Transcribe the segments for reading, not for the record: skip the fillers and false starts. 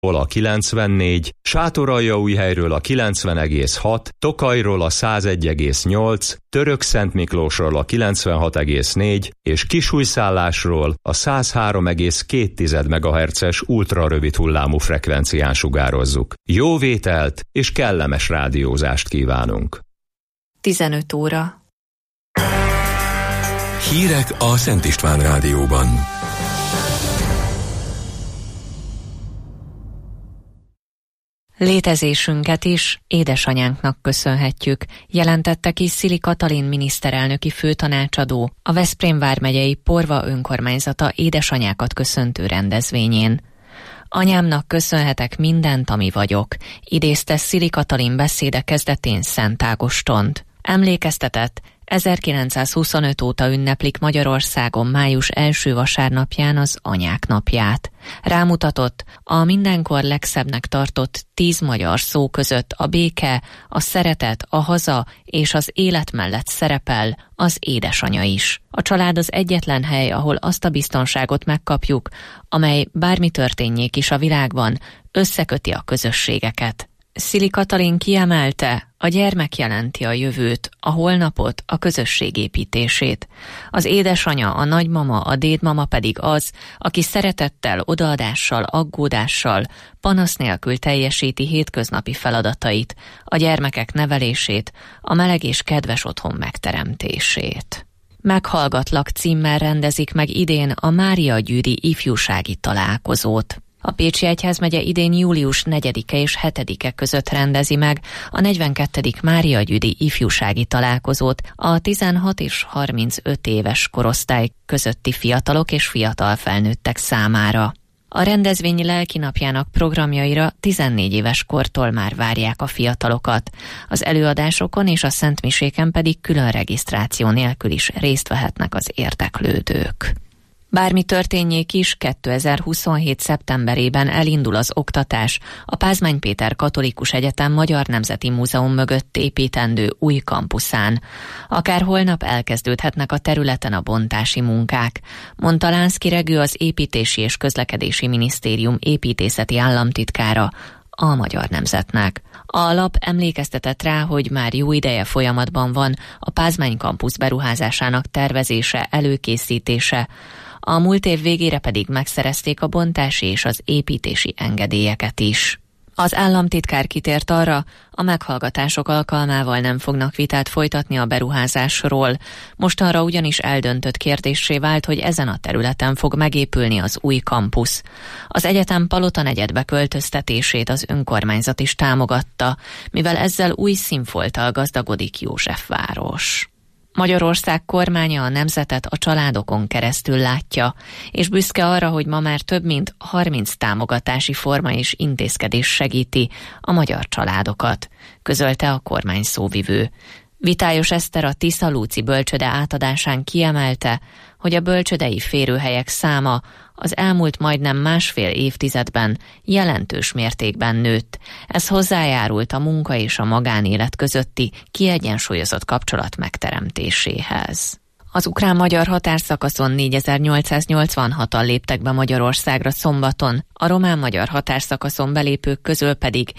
a 94, Sátoraljaújhelyről a 90,6, Tokajról a 101,8, Törökszentmiklósról a 96,4 és Kisújszállásról a 103,2 MHz-es ultrarövid hullámú frekvencián sugározzuk. Jó vételt és kellemes rádiózást kívánunk! 15 óra. Hírek a Szent István Rádióban. Létezésünket is édesanyánknak köszönhetjük, jelentette ki Szili Katalin miniszterelnöki főtanácsadó a Veszprém vármegyei Porva önkormányzata édesanyákat köszöntő rendezvényén. Anyámnak köszönhetek mindent, ami vagyok, idézte Szili Katalin beszéde kezdetén Szent Ágostont. Emlékeztetett, 1925 óta ünneplik Magyarországon május első vasárnapján az Anyák napját. Rámutatott, a mindenkor legszebbnek tartott 10 magyar szó között a béke, a szeretet, a haza és az élet mellett szerepel az édesanya is. A család az egyetlen hely, ahol azt a biztonságot megkapjuk, amely bármi történjék is a világban, összeköti a közösségeket. Szili Katalin kiemelte, a gyermek jelenti a jövőt, a holnapot, a közösség építését. Az édesanya, a nagymama, a dédmama pedig az, aki szeretettel, odaadással, aggódással, panasz nélkül teljesíti hétköznapi feladatait, a gyermekek nevelését, a meleg és kedves otthon megteremtését. Meghallgatlak címmel rendezik meg idén a Máriagyűri ifjúsági találkozót. A Pécsi Egyházmegye idén július 4-e és 7-e között rendezi meg a 42. Máriagyűri ifjúsági találkozót a 16 és 35 éves korosztály közötti fiatalok és fiatal felnőttek számára. A rendezvény lelkinapjának programjaira 14 éves kortól már várják a fiatalokat. Az előadásokon és a szentmiséken pedig külön regisztráció nélkül is részt vehetnek az érdeklődők. Bármi történjék is, 2027. szeptemberében elindul az oktatás a Pázmány Péter Katolikus Egyetem Magyar Nemzeti Múzeum mögött építendő új kampuszán. Akár holnap elkezdődhetnek a területen a bontási munkák, mondta Lánszky Regő, az Építési és Közlekedési Minisztérium építészeti államtitkára a Magyar Nemzetnek. A lap emlékeztetett rá, hogy már jó ideje folyamatban van a Pázmány kampusz beruházásának tervezése, előkészítése, a múlt év végére pedig megszerezték a bontási és az építési engedélyeket is. Az államtitkár kitért arra, a meghallgatások alkalmával nem fognak vitát folytatni a beruházásról. Mostanra ugyanis eldöntött kérdéssé vált, hogy ezen a területen fog megépülni az új kampusz. Az egyetem Palota negyedbe költöztetését az önkormányzat is támogatta, mivel ezzel új színfolttal gazdagodik Józsefváros. Magyarország kormánya a nemzetet a családokon keresztül látja, és büszke arra, hogy ma már több mint 30 támogatási forma és intézkedés segíti a magyar családokat, közölte a kormány szóvivő. Vitályos Eszter a Tisza-Lúci bölcsöde átadásán kiemelte, hogy a bölcsödei férőhelyek száma az elmúlt majdnem másfél évtizedben jelentős mértékben nőtt. Ez hozzájárult a munka és a magánélet közötti kiegyensúlyozott kapcsolat megteremtéséhez. Az ukrán-magyar határszakaszon 4886-an léptek be Magyarországra szombaton, a román-magyar határszakaszon belépők közül pedig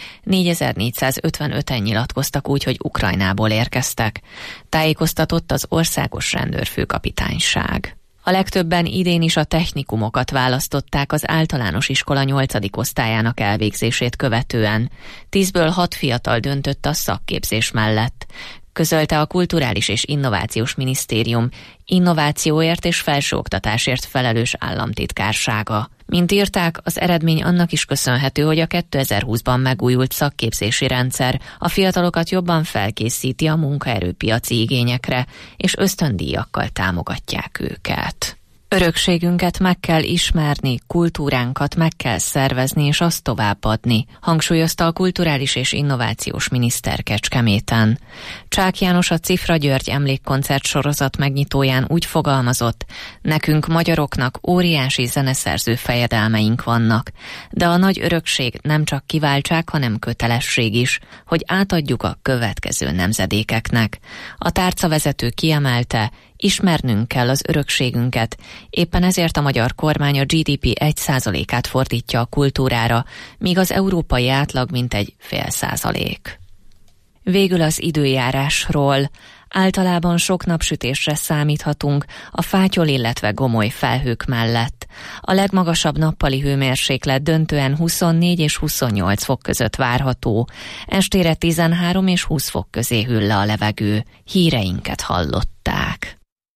4455-en nyilatkoztak úgy, hogy Ukrajnából érkeztek. Tájékoztatott az Országos Rendőrfőkapitányság. A legtöbben idén is a technikumokat választották az általános iskola 8. osztályának elvégzését követően. 10-ből 6 fiatal döntött a szakképzés mellett, közölte a Kulturális és Innovációs Minisztérium innovációért és felsőoktatásért felelős államtitkársága. Mint írták, az eredmény annak is köszönhető, hogy a 2020-ban megújult szakképzési rendszer a fiatalokat jobban felkészíti a munkaerőpiaci igényekre, és ösztöndíjakkal támogatják őket. Örökségünket meg kell ismerni, kultúránkat meg kell szervezni és azt továbbadni, hangsúlyozta a Kulturális és Innovációs Miniszter Kecskeméten. Csák János a Cifra György emlékkoncert sorozat megnyitóján úgy fogalmazott, nekünk magyaroknak óriási zeneszerző fejedelmeink vannak, de a nagy örökség nem csak kiváltság, hanem kötelesség is, hogy átadjuk a következő nemzedékeknek. A tárcavezető kiemelte, Ismernünk kell az örökségünket, éppen ezért a magyar kormány a GDP 1%-át fordítja a kultúrára, míg az európai átlag mintegy 0,5%. Végül az időjárásról. Általában sok napsütésre számíthatunk a fátyol, illetve gomoly felhők mellett. A legmagasabb nappali hőmérséklet döntően 24 és 28 fok között várható. Estére 13 és 20 fok közé hűl le a levegő. Híreinket hallották.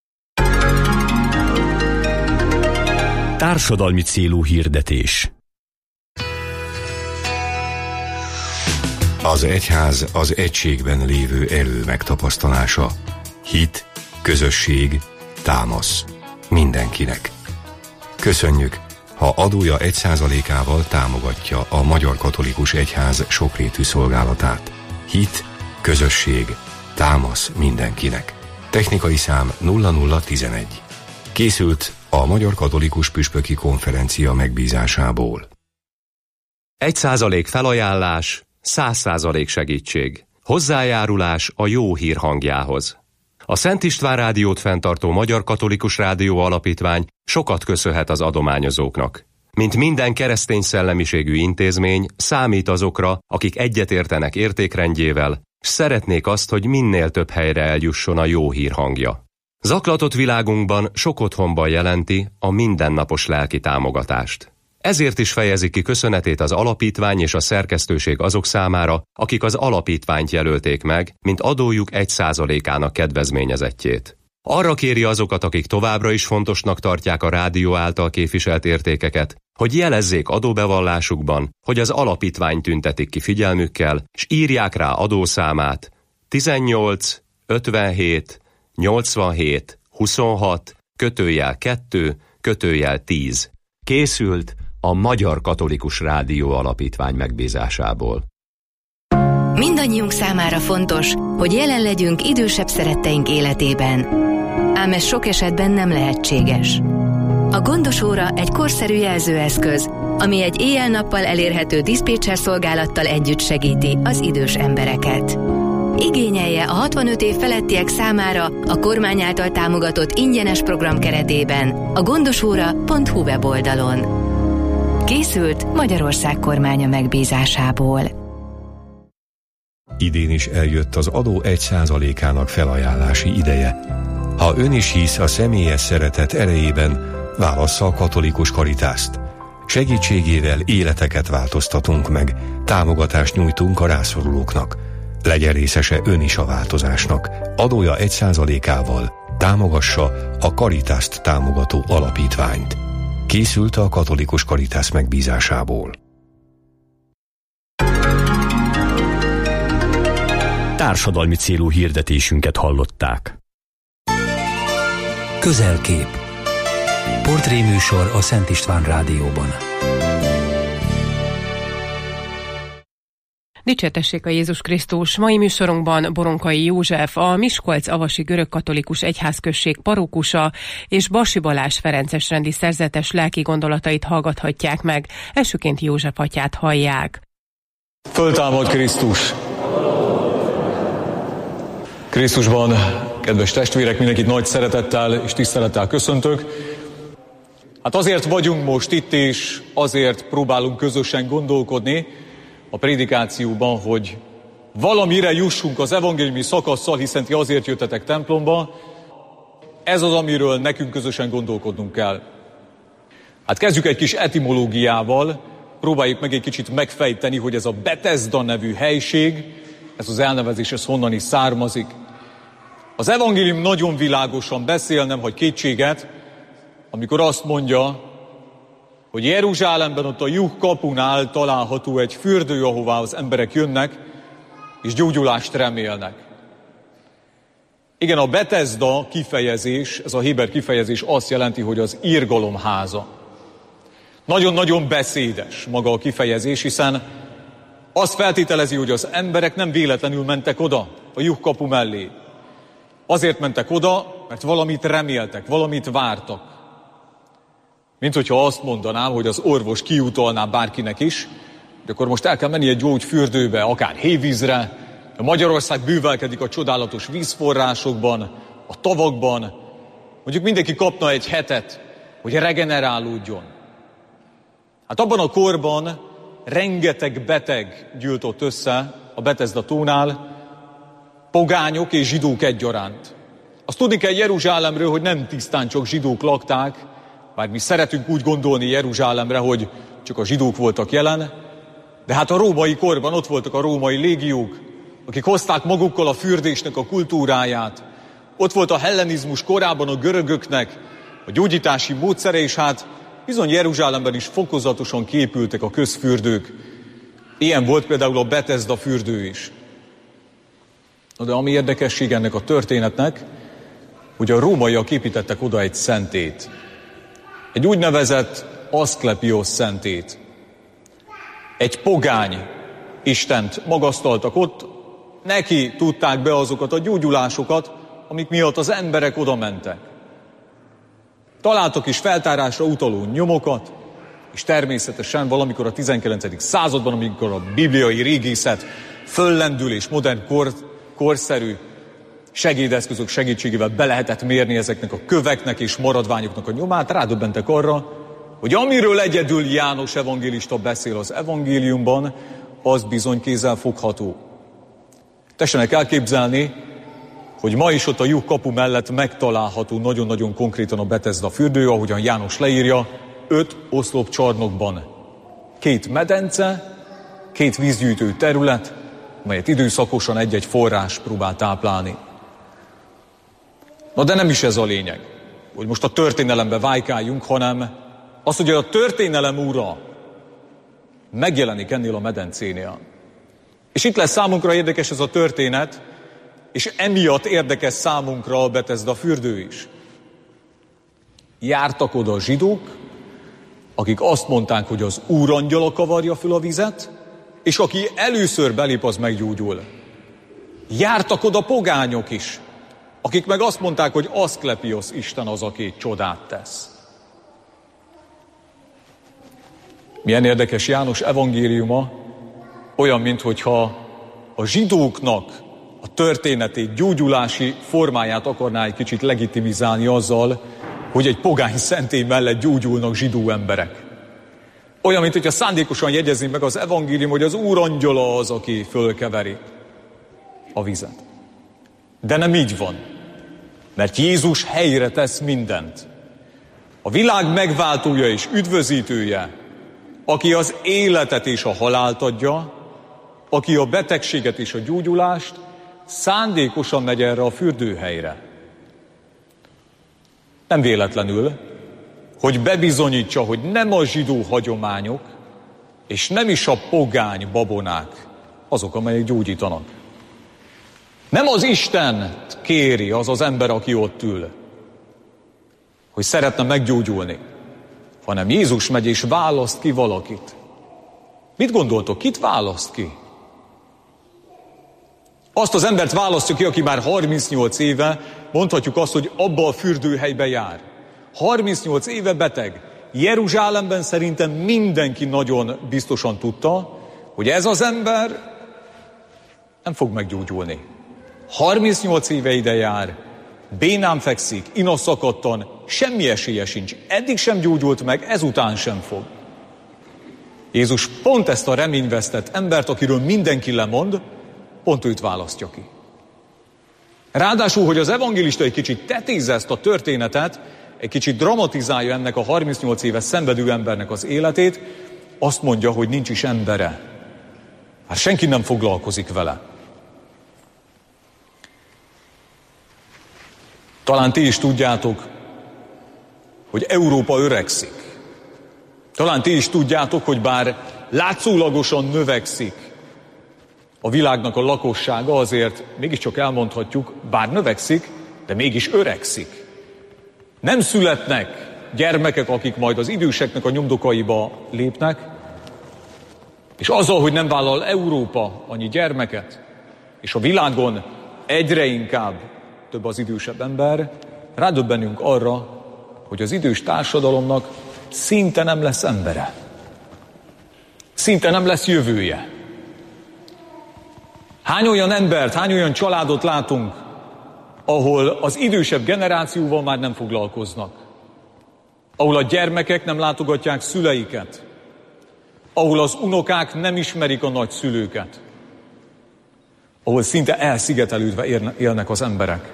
Társadalmi célú hirdetés. Az egyház az egységben lévő erő megtapasztalása. Hit, közösség, támasz. Mindenkinek. Köszönjük, ha adója 1%-ával támogatja a Magyar Katolikus Egyház sokrétű szolgálatát. Hit, közösség, támasz mindenkinek. Technikai szám 0011. Készült a Magyar Katolikus Püspöki Konferencia megbízásából. 1% felajánlás, 100% segítség. Hozzájárulás a jó hír hangjához. A Szent István Rádiót fenntartó Magyar Katolikus Rádió Alapítvány sokat köszönhet az adományozóknak. Mint minden keresztény szellemiségű intézmény, számít azokra, akik egyetértenek értékrendjével, s szeretnék azt, hogy minél több helyre eljusson a jó hír hangja. Zaklatott világunkban sok otthonban jelenti a mindennapos lelki támogatást. Ezért is fejezi ki köszönetét az alapítvány és a szerkesztőség azok számára, akik az alapítványt jelölték meg, mint adójuk 1%-ának kedvezményezettjét. Arra kéri azokat, akik továbbra is fontosnak tartják a rádió által képviselt értékeket, hogy jelezzék adóbevallásukban, hogy az alapítvány tüntetik ki figyelmükkel, és írják rá adószámát 18 57 87 26 /2 /10. Készült a Magyar Katolikus Rádió Alapítvány megbízásából. Mindannyiunk számára fontos, hogy jelen legyünk idősebb szeretteink életében. Ám ez sok esetben nem lehetséges. A gondos óra egy korszerű jelzőeszköz, ami egy éjjel-nappal elérhető diszpécser szolgálattal együtt segíti az idős embereket. Igényelje a 65 év felettiek számára a kormány által támogatott ingyenes program keretében a gondosóra.hu weboldalon. Készült Magyarország kormánya megbízásából. Idén is eljött az adó 1%-ának felajánlási ideje. Ha ön is hisz a személyes szeretet erejében, válassza a katolikus Karitást. Segítségével életeket változtatunk meg, támogatást nyújtunk a rászorulóknak. Legyen részese ön is a változásnak. Adója 1%-ával támogassa a Karitást támogató alapítványt. Készült a katolikus Karitász megbízásából. Társadalmi célú hirdetésünket hallották. Közelkép. Portréműsor a Szent István Rádióban. Dicsértessék a Jézus Krisztus! Mai műsorunkban Boronkai József, a Miskolc-avasi görögkatolikus egyházközség parókusa és Basi Balázs ferences rendi szerzetes lelki gondolatait hallgathatják meg. Elsőként József atyát hallják. Föltámad Krisztus! Krisztusban, kedves testvérek, mindenkit nagy szeretettel és tisztelettel köszöntök. Hát azért vagyunk most itt, és azért próbálunk közösen gondolkodni a prédikációban, hogy valamire jussunk az evangéliumi szakasszal, hiszen ti azért jöttetek templomba. Ez az, amiről nekünk közösen gondolkodnunk kell. Hát kezdjük egy kis etimológiával, próbáljuk meg egy kicsit megfejteni, hogy ez a Betesda nevű helység, ez az elnevezés, ez honnan is származik. Az evangélium nagyon világosan beszél, nem hagy kétséget, amikor azt mondja, hogy Jeruzsálemben ott a Juh kapunál található egy fürdő, ahová az emberek jönnek, és gyógyulást remélnek. Igen, a Betesda kifejezés, ez a héber kifejezés azt jelenti, hogy az irgalom háza. Nagyon-nagyon beszédes maga a kifejezés, hiszen azt feltételezi, hogy az emberek nem véletlenül mentek oda a Juh kapu mellé. Azért mentek oda, mert valamit reméltek, valamit vártak. Mint hogyha azt mondanám, hogy az orvos kiutalná bárkinek is, de akkor most el kell menni egy gyógyfürdőbe, akár hévízre. Magyarország bűvelkedik a csodálatos vízforrásokban, a tavakban, mondjuk mindenki kapna egy hetet, hogy regenerálódjon. Hát abban a korban rengeteg beteg gyűlt ott össze a Betesda tónál, pogányok és zsidók egyaránt. Azt tudni kell Jeruzsálemről, hogy nem tisztán csak zsidók lakták, bár mi szeretünk úgy gondolni Jeruzsálemre, hogy csak a zsidók voltak jelen, de hát a római korban ott voltak a római légiók, akik hozták magukkal a fürdésnek a kultúráját. Ott volt a hellenizmus korában a görögöknek a gyógyítási módszere, és hát bizony Jeruzsálemben is fokozatosan képültek a közfürdők. Ilyen volt például a Betesda fürdő is. De ami érdekesség ennek a történetnek, hogy a rómaiak építettek oda egy szentét. Egy úgynevezett Aszklepios szentét. Egy pogány istent magasztaltak ott, neki tudták be azokat a gyógyulásokat, amik miatt az emberek oda mentek. Találtak is feltárásra utaló nyomokat, és természetesen valamikor a 19. században, amikor a bibliai régészet föllendül és modern korszerű segédeszközök segítségével be lehetett mérni ezeknek a köveknek és maradványoknak a nyomát, rádöbbentek arra, hogy amiről egyedül János evangélista beszél az evangéliumban, az bizony kézzelfogható. Tessenek elképzelni, hogy ma is ott a lyuk kapu mellett megtalálható nagyon-nagyon konkrétan a Betesda fürdő, ahogyan János leírja, 5 oszlopcsarnokban. 2 medence, 2 vízgyűjtő terület, amelyet időszakosan egy-egy forrás próbál táplálni. Na de nem is ez a lényeg, hogy most a történelembe vájkáljunk, hanem az, hogy a történelem ura megjelenik ennél a medencénél. És itt lesz számunkra érdekes ez a történet, és emiatt érdekes számunkra a Betesda fürdő is. Jártak oda a zsidók, akik azt mondták, hogy az úrangyala kavarja föl a vizet, és aki először belép, az meggyógyul. Jártak oda pogányok is, akik meg azt mondták, hogy Aszklepios Isten az, aki csodát tesz. Milyen érdekes János evangéliuma, olyan, minthogyha a zsidóknak a történetét, gyógyulási formáját akarná egy kicsit legitimizálni azzal, hogy egy pogány szentély mellett gyógyulnak zsidó emberek. Olyan, mint hogyha szándékosan jegyezni meg az evangélium, hogy az úrangyala az, aki fölkeveri a vizet. De nem így van, mert Jézus helyre tesz mindent. A világ megváltója és üdvözítője, aki az életet és a halált adja, aki a betegséget és a gyógyulást, szándékosan megy erre a fürdőhelyre. Nem véletlenül, hogy bebizonyítsa, hogy nem a zsidó hagyományok, és nem is a pogány babonák azok, amelyek gyógyítanak. Nem az Istent kéri az az ember, aki ott ül, hogy szeretne meggyógyulni, hanem Jézus megy és választ ki valakit. Mit gondoltok, kit választ ki? Azt az embert választja ki, aki már 38 éve, mondhatjuk azt, hogy abba a fürdőhelybe jár. 38 éve beteg. Jeruzsálemben szerintem mindenki nagyon biztosan tudta, hogy ez az ember nem fog meggyógyulni. 38 éve ide jár, bénán fekszik, inaszakadtan, semmi esélye sincs. Eddig sem gyógyult meg, ezután sem fog. Jézus pont ezt a reményvesztett embert, akiről mindenki lemond, pont őt választja ki. Ráadásul, hogy az evangélista egy kicsit tetézze ezt a történetet, egy kicsit dramatizálja ennek a 38 éves szenvedő embernek az életét, azt mondja, hogy nincs is embere. Hát senki nem foglalkozik vele. Talán ti is tudjátok, hogy Európa öregszik. Talán ti is tudjátok, hogy bár látszólagosan növekszik a világnak a lakossága, azért mégiscsak elmondhatjuk, bár növekszik, de mégis öregszik. Nem születnek gyermekek, akik majd az időseknek a nyomdokaiba lépnek, és azzal, hogy nem vállal Európa annyi gyermeket, és a világon egyre inkább több az idősebb ember, rádöbbenünk arra, hogy az idős társadalomnak szinte nem lesz embere. Szinte nem lesz jövője. Hány olyan embert, hány olyan családot látunk, ahol az idősebb generációval már nem foglalkoznak, ahol a gyermekek nem látogatják szüleiket, ahol az unokák nem ismerik a nagyszülőket, ahol szinte elszigetelődve élnek az emberek.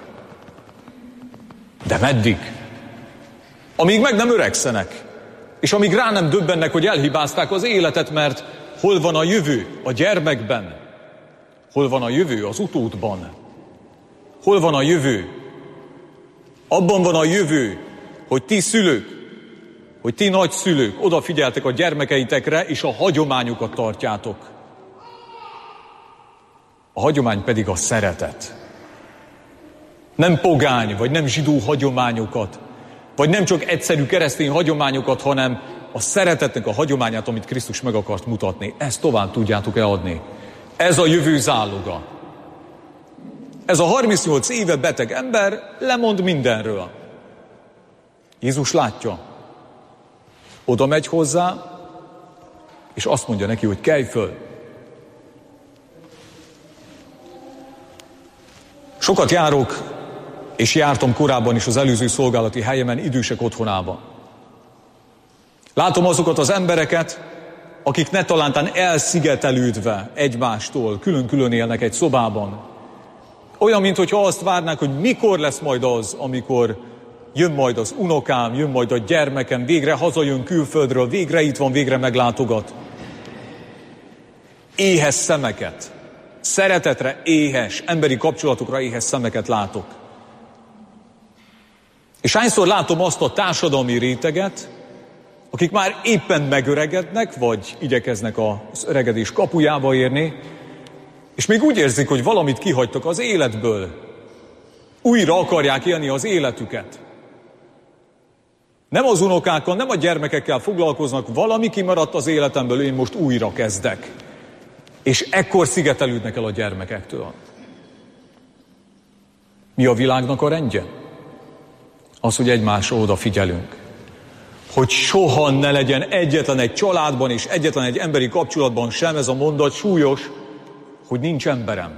De meddig? Amíg meg nem öregszenek, és amíg rá nem döbbennek, hogy elhibázták az életet, mert hol van a jövő? A gyermekben. Hol van a jövő? Az utódban. Hol van a jövő? Abban van a jövő, hogy ti szülők, hogy ti nagyszülők odafigyeltek a gyermekeitekre, és a hagyományokat tartjátok. A hagyomány pedig a szeretet. Nem pogány, vagy nem zsidó hagyományokat, vagy nem csak egyszerű keresztény hagyományokat, hanem a szeretetnek a hagyományát, amit Krisztus meg akart mutatni. Ezt tovább tudjátok-e adni? Ez a jövő záloga. Ez a 38 éve beteg ember lemond mindenről. Jézus látja. Oda megy hozzá, és azt mondja neki, hogy kelj föl. Sokat járok, és jártam korábban is az előző szolgálati helyemen, idősek otthonába. Látom azokat az embereket, akik netalántán elszigetelődve egymástól, külön-külön élnek egy szobában. Olyan, mintha azt várnák, hogy mikor lesz majd az, amikor jön majd az unokám, jön majd a gyermekem, végre hazajön külföldről, végre itt van, végre meglátogat. Éhes szemeket, szeretetre éhes, emberi kapcsolatokra éhes szemeket látok. És hányszor látom azt a társadalmi réteget, akik már éppen megöregednek, vagy igyekeznek az öregedés kapujába érni, és még úgy érzik, hogy valamit kihagytak az életből. Újra akarják élni az életüket. Nem az unokákkal, nem a gyermekekkel foglalkoznak, valami kimaradt az életemből, én most újra kezdek. És ekkor szigetelődnek el a gyermekektől. Mi a világnak a rendje? Az, hogy egymásra odafigyelünk. Hogy soha ne legyen egyetlen egy családban és egyetlen egy emberi kapcsolatban sem ez a mondat súlyos, hogy nincs emberem.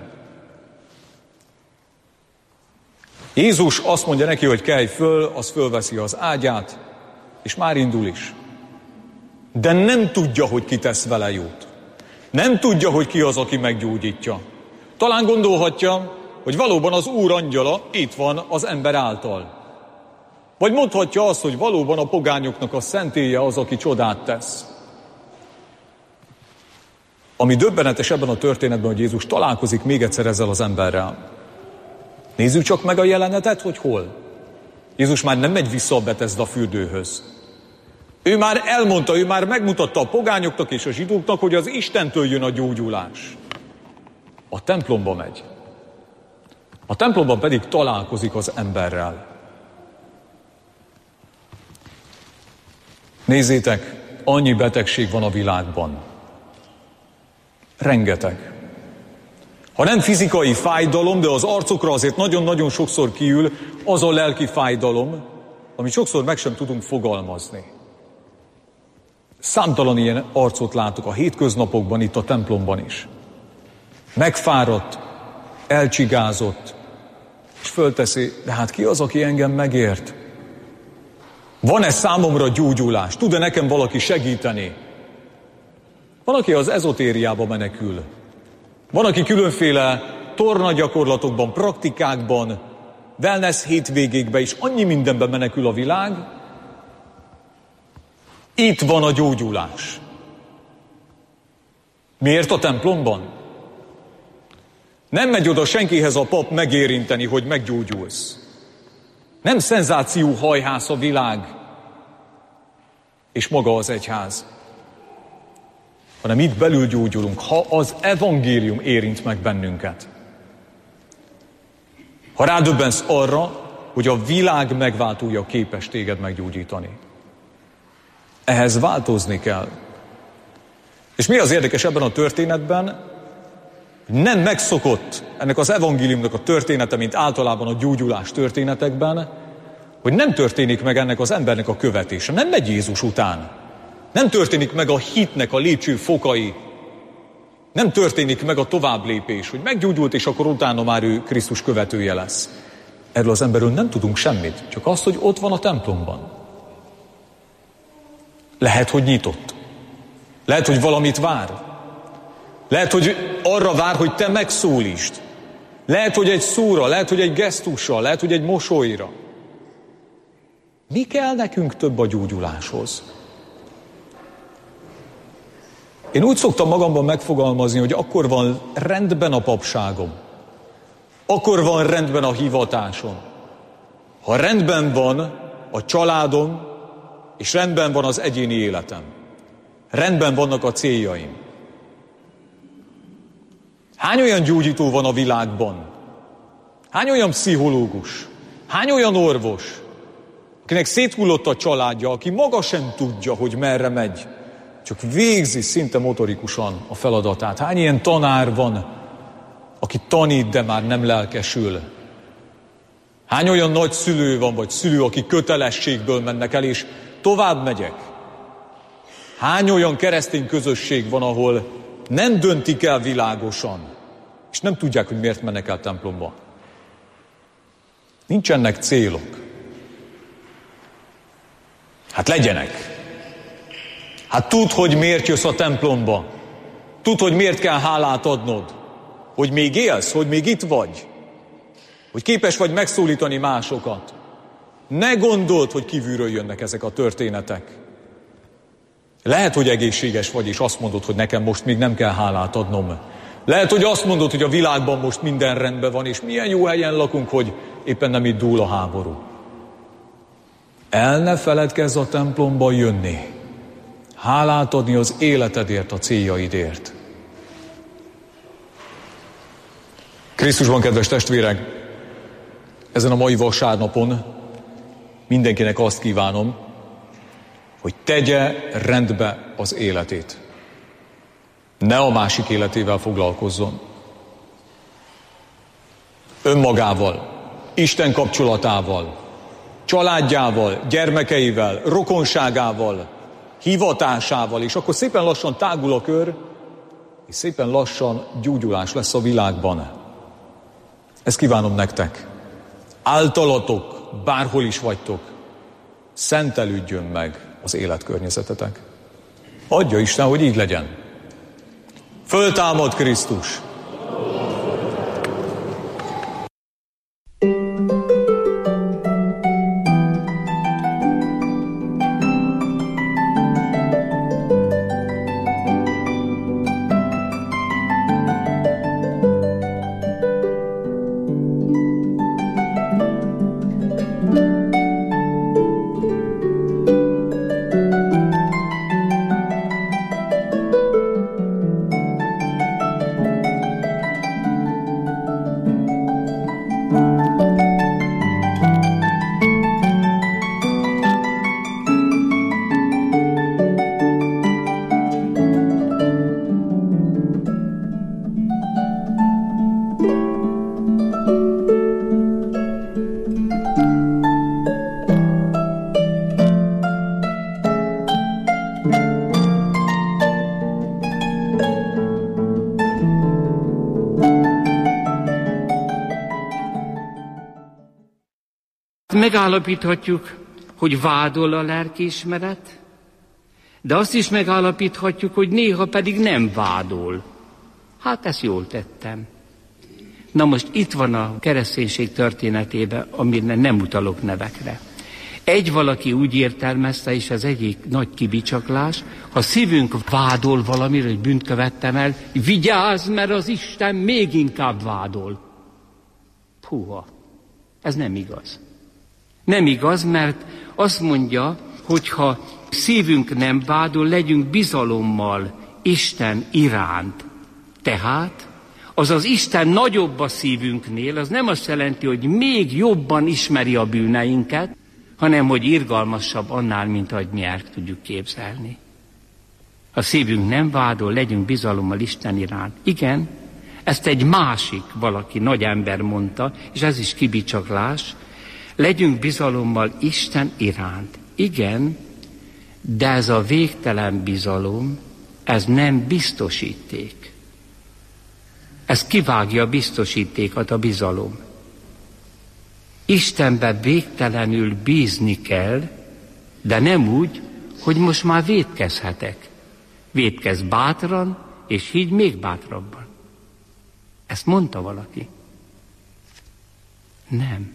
Jézus azt mondja neki, hogy kelj föl, az fölveszi az ágyát, és már indul is. De nem tudja, hogy ki tesz vele jót. Nem tudja, hogy ki az, aki meggyógyítja. Talán gondolhatja, hogy valóban az Úr angyala itt van az ember által. Vagy mondhatja azt, hogy valóban a pogányoknak a szentélye az, aki csodát tesz. Ami döbbenetes ebben a történetben, hogy Jézus találkozik még egyszer ezzel az emberrel. Nézzük csak meg a jelenetet, hogy hol. Jézus már nem megy vissza a Beteszda fürdőhöz. Ő már elmondta, ő már megmutatta a pogányoknak és a zsidóknak, hogy az Istentől jön a gyógyulás. A templomba megy. A templomban pedig találkozik az emberrel. Nézzétek, annyi betegség van a világban. Rengeteg. Ha nem fizikai fájdalom, de az arcokra azért nagyon-nagyon sokszor kiül az a lelki fájdalom, amit sokszor meg sem tudunk fogalmazni. Számtalan ilyen arcot látok a hétköznapokban, itt a templomban is. Megfáradt, elcsigázott, és fölteszi, de hát ki az, aki engem megért? Van-e számomra gyógyulás? Tud-e nekem valaki segíteni? Van, aki az ezotériába menekül. Van, aki különféle tornagyakorlatokban, praktikákban, wellness hétvégékben is annyi mindenben menekül a világ. Itt van a gyógyulás. Miért a templomban? Nem megy oda senkihez a pap megérinteni, hogy meggyógyulsz. Nem szenzációhajhász a világ, és maga az egyház. Hanem itt belül gyógyulunk, ha az evangélium érint meg bennünket. Ha rádöbbensz arra, hogy a világ megváltója képes téged meggyógyítani. Ehhez változni kell. És mi az érdekes ebben a történetben? Nem megszokott ennek az evangéliumnak a története, mint általában a gyógyulás történetekben, hogy nem történik meg ennek az embernek a követése. Nem megy Jézus után. Nem történik meg a hitnek a lépcsőfokai. Nem történik meg a továbblépés, hogy meggyógyult, és akkor utána már ő Krisztus követője lesz. Erről az emberről nem tudunk semmit, csak azt, hogy ott van a templomban. Lehet, hogy nyitott. Lehet, hogy valamit vár. Lehet, hogy arra vár, hogy te megszólítsd. Lehet, hogy egy szóra, lehet, hogy egy gesztussal, lehet, hogy egy mosolyra. Mi kell nekünk több a gyógyuláshoz? Én úgy szoktam magamban megfogalmazni, hogy akkor van rendben a papságom, akkor van rendben a hivatásom, ha rendben van a családom, és rendben van az egyéni életem. Rendben vannak a céljaim. Hány olyan gyógyító van a világban? Hány olyan pszichológus? Hány olyan orvos, akinek széthullott a családja, aki maga sem tudja, hogy merre megy, csak végzi szinte motorikusan a feladatát? Hány ilyen tanár van, aki tanít, de már nem lelkesül? Hány olyan nagyszülő van, vagy szülő, aki kötelességből mennek el, és tovább megyek? Hány olyan keresztény közösség van, ahol nem döntik el világosan, és nem tudják, hogy miért mennek el templomba? Nincsenek célok. Hát legyenek. Hát tudd, hogy miért jössz a templomba. Tudd, hogy miért kell hálát adnod. Hogy még élsz, hogy még itt vagy. Hogy képes vagy megszólítani másokat. Ne gondold, hogy kívülről jönnek ezek a történetek. Lehet, hogy egészséges vagy, és azt mondod, hogy nekem most még nem kell hálát adnom. Lehet, hogy azt mondod, hogy a világban most minden rendben van, és milyen jó helyen lakunk, hogy éppen nem itt dúl a háború. El ne feledkezz a templomba jönni. Hálát adni az életedért, a céljaidért. Krisztusban, kedves testvérek, ezen a mai vasárnapon mindenkinek azt kívánom, hogy tegye rendbe az életét. Ne a másik életével foglalkozzon. Önmagával, Isten kapcsolatával, családjával, gyermekeivel, rokonságával, hivatásával, és akkor szépen lassan tágul a kör, és szépen lassan gyógyulás lesz a világban. Ezt kívánom nektek. Általatok, bárhol is vagytok, szentelődjön meg az életkörnyezetetek. Adja Isten, hogy így legyen. Föltámad Krisztus! Megállapíthatjuk, hogy vádol a lelkiismeret, de azt is megállapíthatjuk, hogy néha pedig nem vádol. Hát ezt jól tettem. Na most itt van a kereszténység történetében, amire nem utalok nevekre. Egy valaki úgy értelmezte, és ez egyik nagy kibicsaklás, ha szívünk vádol valamire, hogy bűnt követtem el, vigyázz, mert az Isten még inkább vádol. Puha, ez nem igaz. Nem igaz, mert azt mondja, hogy ha szívünk nem vádol, legyünk bizalommal Isten iránt. Tehát az Isten nagyobb a szívünknél, az nem azt jelenti, hogy még jobban ismeri a bűneinket, hanem hogy irgalmasabb annál, mint ahogy mi el tudjuk képzelni. Ha szívünk nem vádol, legyünk bizalommal Isten iránt. Igen, ezt egy másik valaki, nagy ember mondta, és ez is kibicsaklás, legyünk bizalommal Isten iránt. Igen, de ez a végtelen bizalom, ez nem biztosíték. Ez kivágja a biztosítékat, a bizalom. Istenben végtelenül bízni kell, de nem úgy, hogy most már vétkezhetek. Vétkezz bátran, és higgy még bátrabban. Ezt mondta valaki. Nem.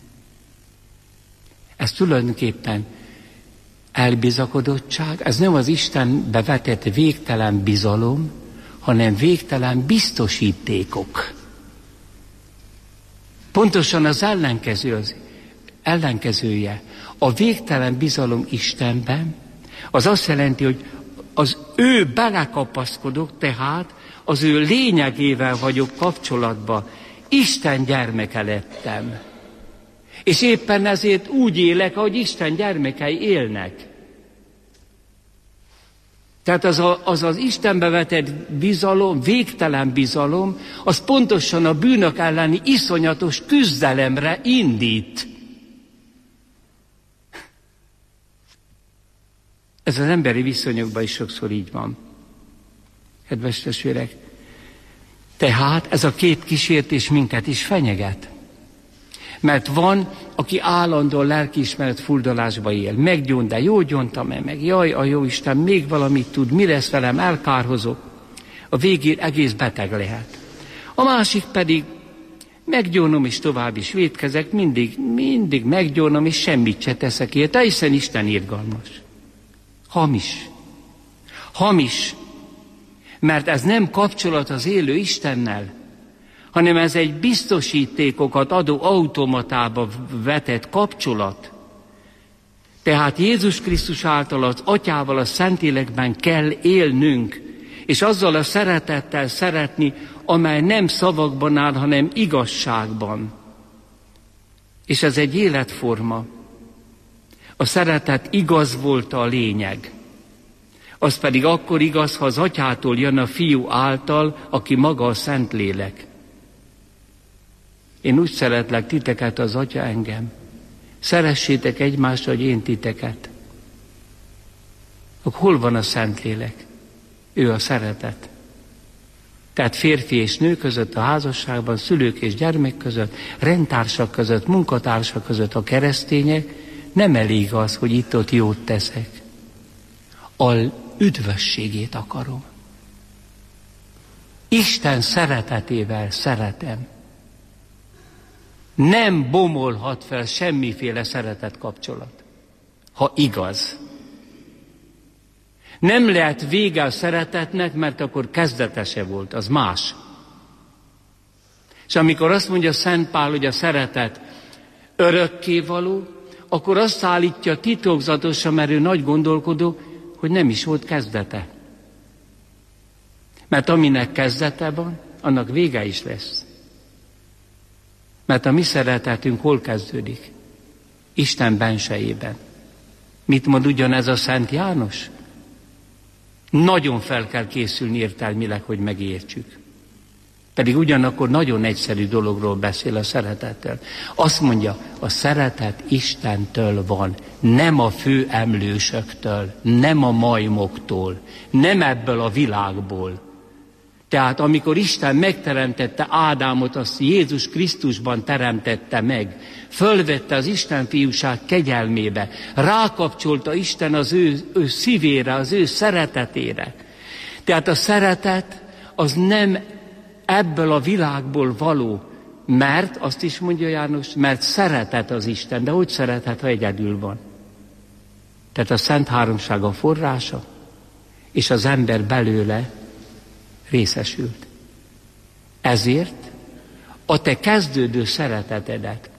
Ez tulajdonképpen elbizakodottság, ez nem az Istenbe vetett végtelen bizalom, hanem végtelen biztosítékok. Pontosan az ellenkezője. A végtelen bizalom Istenben, az azt jelenti, hogy az ő belekapaszkodok, tehát az ő lényegével vagyok kapcsolatban. Isten gyermeke lettem. És éppen ezért úgy élek, ahogy Isten gyermekei élnek. Tehát az Istenbe vetett bizalom, végtelen bizalom, az pontosan a bűnök elleni iszonyatos küzdelemre indít. Ez az emberi viszonyokban is sokszor így van. Kedves testvérek, tehát ez a két kísértés minket is fenyeget. Mert van, aki állandóan lelkiismeret furdalásba él. Meggyónt, de jó gyóntam-e meg? Jaj, a jó Isten még valamit tud, mi lesz velem, elkárhozok. A végén egész beteg lehet. A másik pedig meggyónom és tovább is vétkezek, mindig meggyónom és semmit se teszek érte, hiszen Isten irgalmas. Hamis. Mert ez nem kapcsolat az élő Istennel, hanem ez egy biztosítékokat adó automatába vetett kapcsolat. Tehát Jézus Krisztus által az Atyával, a Szentlélekben kell élnünk, és azzal a szeretettel szeretni, amely nem szavakban áll, hanem igazságban. És ez egy életforma. A szeretet igaz volt a lényeg. Az pedig akkor igaz, ha az Atyától jön a Fiú által, aki maga a Szentlélek. Én úgy szeretlek titeket, az Atya engem. Szeressétek egymást, hogy én titeket. Akkor hol van a Szentlélek? Ő a szeretet. Tehát férfi és nő között a házasságban, szülők és gyermek között, rendtársak között, munkatársak között a keresztények, nem elég az, hogy itt-ott jót teszek. A üdvösségét akarom. Isten szeretetével szeretem. Nem bomolhat fel semmiféle szeretet kapcsolat, ha igaz. Nem lehet vége a szeretetnek, mert akkor kezdetese volt, az más. És amikor azt mondja Szent Pál, hogy a szeretet örökkévaló, akkor azt állítja titokzatosan, mert ő nagy gondolkodó, hogy nem is volt kezdete. Mert aminek kezdete van, annak vége is lesz. Mert a mi szeretetünk hol kezdődik? Isten bensejében. Mit mond ugyanez a Szent János? Nagyon fel kell készülni értelmileg, hogy megértsük. Pedig ugyanakkor nagyon egyszerű dologról beszél a szeretettel. Azt mondja, a szeretet Istentől van, nem a főemlősöktől, nem a majmoktól, nem ebből a világból. Tehát amikor Isten megteremtette Ádámot, azt Jézus Krisztusban teremtette meg, fölvette az Isten fiúság kegyelmébe, rákapcsolta Isten az ő szívére, az ő szeretetére. Tehát a szeretet az nem ebből a világból való, mert, azt is mondja János, mert szeretet az Isten, de hogy szeretet, ha egyedül van? Tehát a Szent Háromság a forrása, és az ember belőle részesült. Ezért a te kezdődő szeretetedet,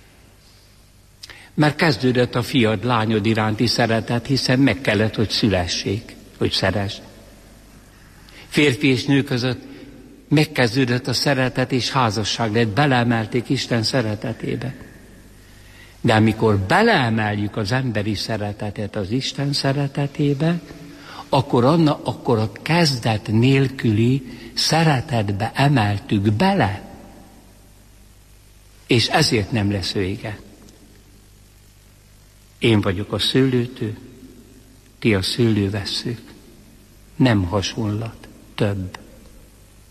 mert kezdődött a fiad, lányod iránti szeretet, hiszen meg kellett, hogy szülessék, hogy szeresd. Férfi és nő között megkezdődött a szeretet és házasság lett, beleemelték Isten szeretetébe. De amikor beleemeljük az emberi szeretetet az Isten szeretetébe, akkor a kezdet nélküli szeretetbe emeltük bele. És ezért nem lesz vége. Én vagyok a szőlőtő, ti a szőlővesszők. Nem hasonlat, több.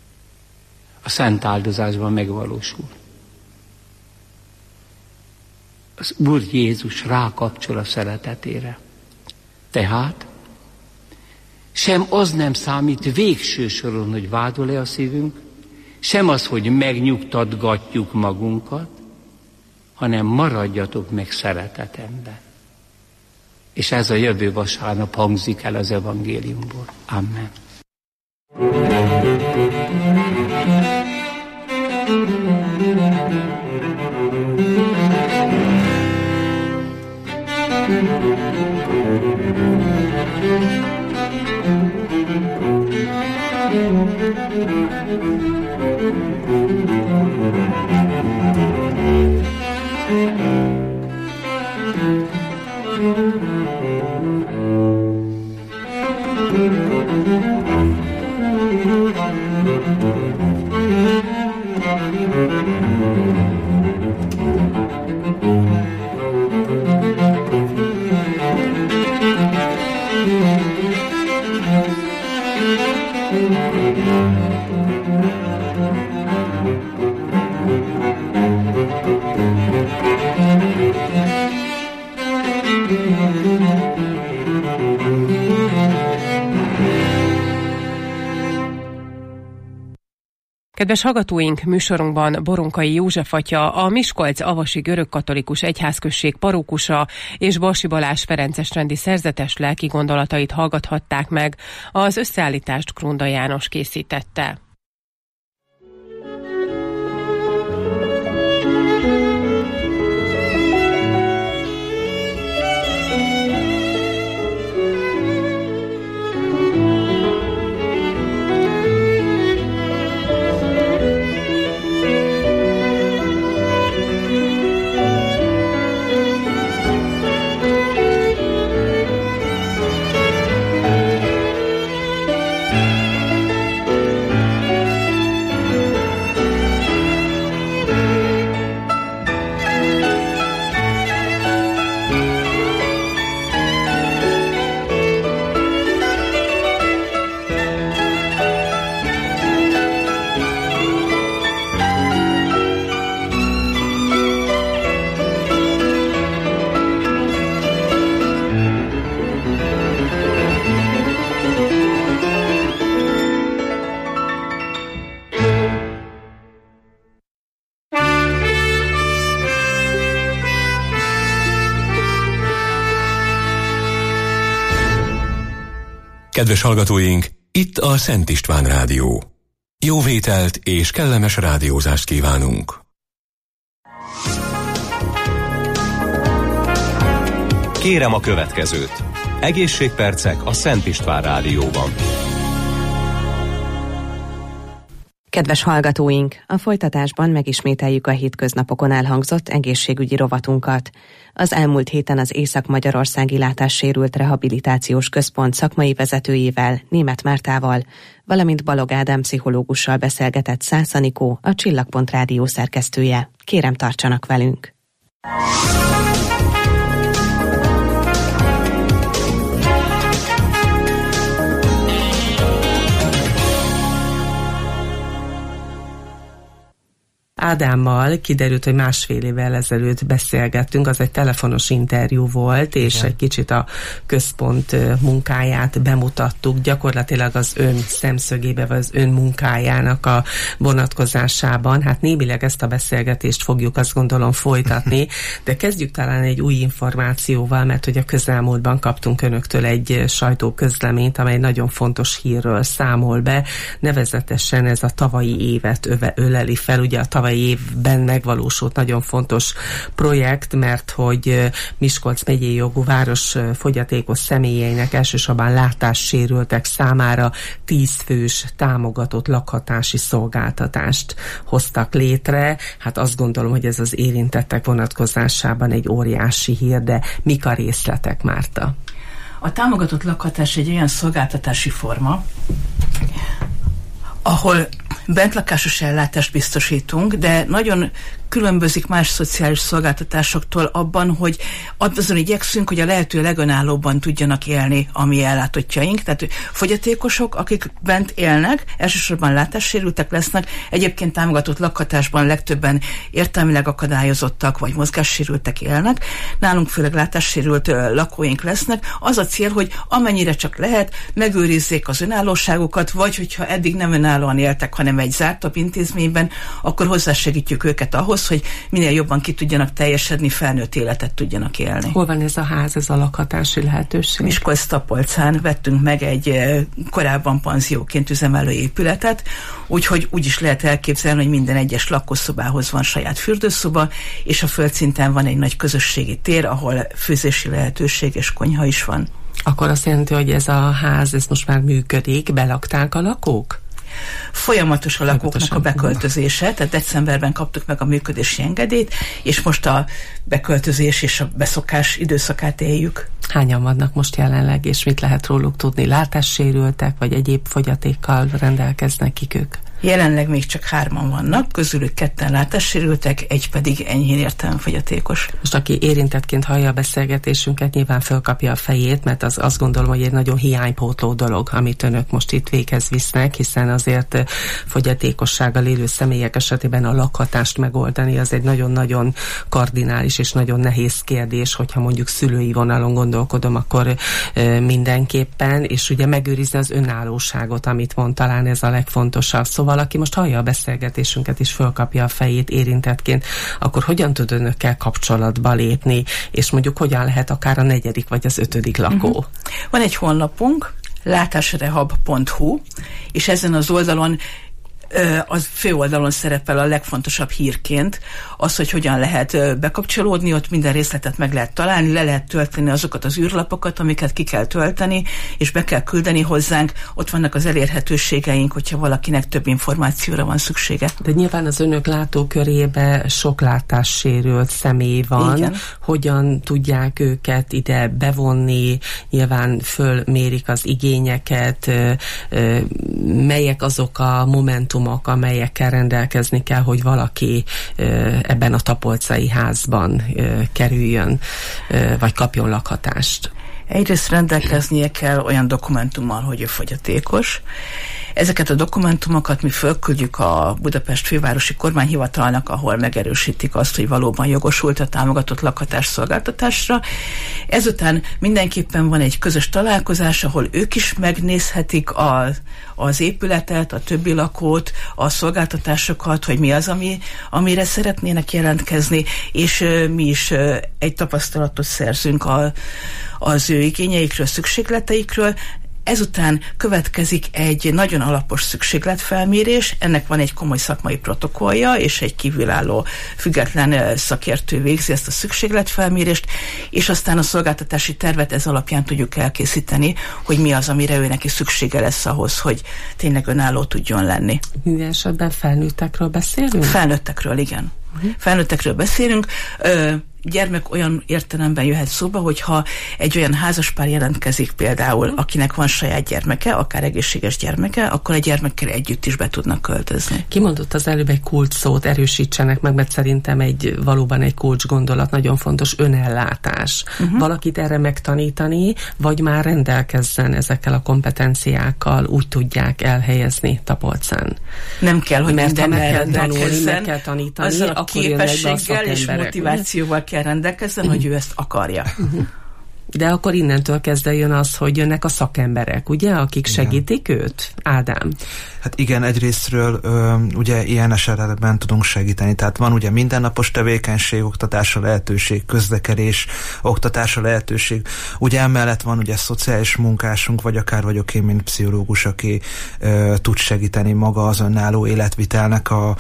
A szent áldozásban megvalósul. az Úr Jézus rákapcsol a szeretetére. Tehát sem az nem számít végső soron, hogy vádol-e a szívünk, sem az, hogy megnyugtatgatjuk magunkat, hanem maradjatok meg szeretetemben. És ez a jövő vasárnap hangzik el az evangéliumból. Amen. Kedves hallgatóink, műsorunkban Boronkai József atya, a Miskolc-avasi görögkatolikus egyházközség parókusa és Balsi Balázs ferences rendi szerzetes lelki gondolatait hallgathatták meg. Az összeállítást Krunda János készítette. Kedves hallgatóink, itt a Szent István Rádió. Jó vételt és kellemes rádiózást kívánunk! Kérem a következőt. Egészségpercek a Szent István Rádióban. Kedves hallgatóink, a folytatásban megismételjük a hétköznapokon elhangzott egészségügyi rovatunkat. Az elmúlt héten az Észak-Magyarországi Látássérült Rehabilitációs Központ szakmai vezetőjével, Németh Mártával, valamint Balog Ádám pszichológussal beszélgetett Szász Anikó, a Csillagpont Rádió szerkesztője. Kérem, tartsanak velünk! Ádámmal kiderült, hogy másfél évvel ezelőtt beszélgettünk, az egy telefonos interjú volt, és egy kicsit a központ munkáját bemutattuk, gyakorlatilag az ön szemszögébe, vagy az ön munkájának a vonatkozásában. Hát némileg ezt a beszélgetést fogjuk, azt gondolom, folytatni, de kezdjük talán egy új információval, mert hogy a közelmúltban kaptunk önöktől egy sajtóközleményt, amely nagyon fontos hírről számol be, nevezetesen ez a tavalyi évet öleli fel, ugye a tavalyi évben megvalósult nagyon fontos projekt, mert hogy Miskolc megyei jogú város fogyatékos személyeinek, elsősorban látássérültek számára 10 fős támogatott lakhatási szolgáltatást hoztak létre. Hát azt gondolom, hogy ez az érintettek vonatkozásában egy óriási hír, de mik a részletek, Márta? A támogatott lakhatás egy olyan szolgáltatási forma, ahol Bentlakásos ellátást biztosítunk, de nagyon különbözik más szociális szolgáltatásoktól abban, hogy azon igyekszünk, hogy a lehető legönállóbban tudjanak élni a mi ellátottjaink. Tehát fogyatékosok, akik bent élnek, elsősorban látássérültek lesznek, egyébként támogatott lakhatásban legtöbben értelmileg akadályozottak vagy mozgássérültek élnek. Nálunk főleg látássérült lakóink lesznek. Az a cél, hogy amennyire csak lehet, megőrizzék az önállóságukat, vagy hogyha eddig nem önállóan éltek, hanem egy zártabb intézményben, akkor hozzásegítjük őket ahhoz, hogy minél jobban ki tudjanak teljesedni, felnőtt életet tudjanak élni. Hol van ez a ház, ez a lakhatási lehetőség? Miskolc-Tapolcán vettünk meg egy korábban panzióként üzemelő épületet, úgyhogy úgy is lehet elképzelni, hogy minden egyes lakószobához van saját fürdőszoba, és a földszinten van egy nagy közösségi tér, ahol főzési lehetőség és konyha is van. Akkor azt jelenti, hogy ez a ház, ez most már működik, belakták a lakók? Folyamatos a lakóknak a beköltözése, tehát decemberben kaptuk meg a működési engedélyt, és most a beköltözés és a beszokás időszakát éljük. Hányan vannak most jelenleg, és mit lehet róluk tudni? Látássérültek, vagy egyéb fogyatékkal rendelkeznek, kik ők? Jelenleg még csak 3 vannak, közülük 2 látássérültek, egy pedig enyhén értelemfogyatékos. Most aki érintettként hallja a beszélgetésünket, nyilván fölkapja a fejét, mert az azt gondolom, hogy egy nagyon hiánypótló dolog, amit önök most itt véghez visznek, hiszen azért fogyatékossággal élő személyek esetében a lakhatást megoldani, az egy nagyon-nagyon kardinális és nagyon nehéz kérdés, hogyha mondjuk szülői vonalon gondolkodom, akkor mindenképpen, és ugye megőrizni az önállóságot, amit mond, talán ez a legfontosabb. Szóval aki most hallja a beszélgetésünket és fölkapja a fejét érintettként, akkor hogyan tud önökkel kapcsolatba lépni, és mondjuk hogyan lehet akár a 4. vagy az 5. lakó? Van egy honlapunk, látásrehab.hu, és ezen az oldalon az főoldalon szerepel a legfontosabb hírként az, hogy hogyan lehet bekapcsolódni, ott minden részletet meg lehet találni, le lehet tölteni azokat az űrlapokat, amiket ki kell tölteni, és be kell küldeni hozzánk, ott vannak az elérhetőségeink, hogyha valakinek több információra van szüksége. De nyilván az önök látókörébe sok látássérült személy van. Igen. Hogyan tudják őket ide bevonni, nyilván fölmérik az igényeket, melyek azok a momentumok, amelyekkel rendelkezni kell, hogy valaki ebben a tapolcai házban kerüljön, vagy kapjon lakhatást? Egyrészt rendelkeznie kell olyan dokumentummal, hogy ő fogyatékos. Ezeket a dokumentumokat mi fölküldjük a Budapest fővárosi kormányhivatalnak, ahol megerősítik azt, hogy valóban jogosult a támogatott lakhatás szolgáltatásra. Ezután mindenképpen van egy közös találkozás, ahol ők is megnézhetik az épületet, a többi lakót, a szolgáltatásokat, hogy mi az, amire szeretnének jelentkezni, és mi is egy tapasztalatot szerzünk az ő igényeikről, szükségleteikről. Ezután következik egy nagyon alapos szükségletfelmérés, ennek van egy komoly szakmai protokollja, és egy kívülálló független szakértő végzi ezt a szükségletfelmérést, és aztán a szolgáltatási tervet ez alapján tudjuk elkészíteni, hogy mi az, amire ő neki szüksége lesz ahhoz, hogy tényleg önálló tudjon lenni. Minden esetben felnőttekről beszélünk? Felnőttekről, igen. Felnőttekről beszélünk. Gyermek olyan értelemben jöhet szóba, hogyha egy olyan házaspár jelentkezik például, akinek van saját gyermeke, akár egészséges gyermeke, akkor a gyermekkel együtt is be tudnak költözni. Kimondott az előbb egy kulcsszót, erősítsenek meg, mert szerintem valóban egy kulcs gondolat, nagyon fontos, önellátás. Valakit erre megtanítani, vagy már rendelkezzen ezekkel a kompetenciákkal, úgy tudják elhelyezni Tapolcán. Nem kell, hogy mindenben rendelkezzen, meg kell tanítani, azzal a képességgel és motivációval kell rendelkezzen, hogy ő ezt akarja. De akkor innentől kezdve jön az, hogy jönnek a szakemberek, ugye, akik segítik őt? Ádám? Hát igen, egyrésztről ugye ilyen esetben tudunk segíteni, tehát van ugye mindennapos tevékenység, oktatásra lehetőség, közlekedés, oktatásra lehetőség. Ugye emellett van ugye szociális munkásunk, vagy akár vagyok én, mint pszichológus, aki tud segíteni maga az önálló életvitelnek a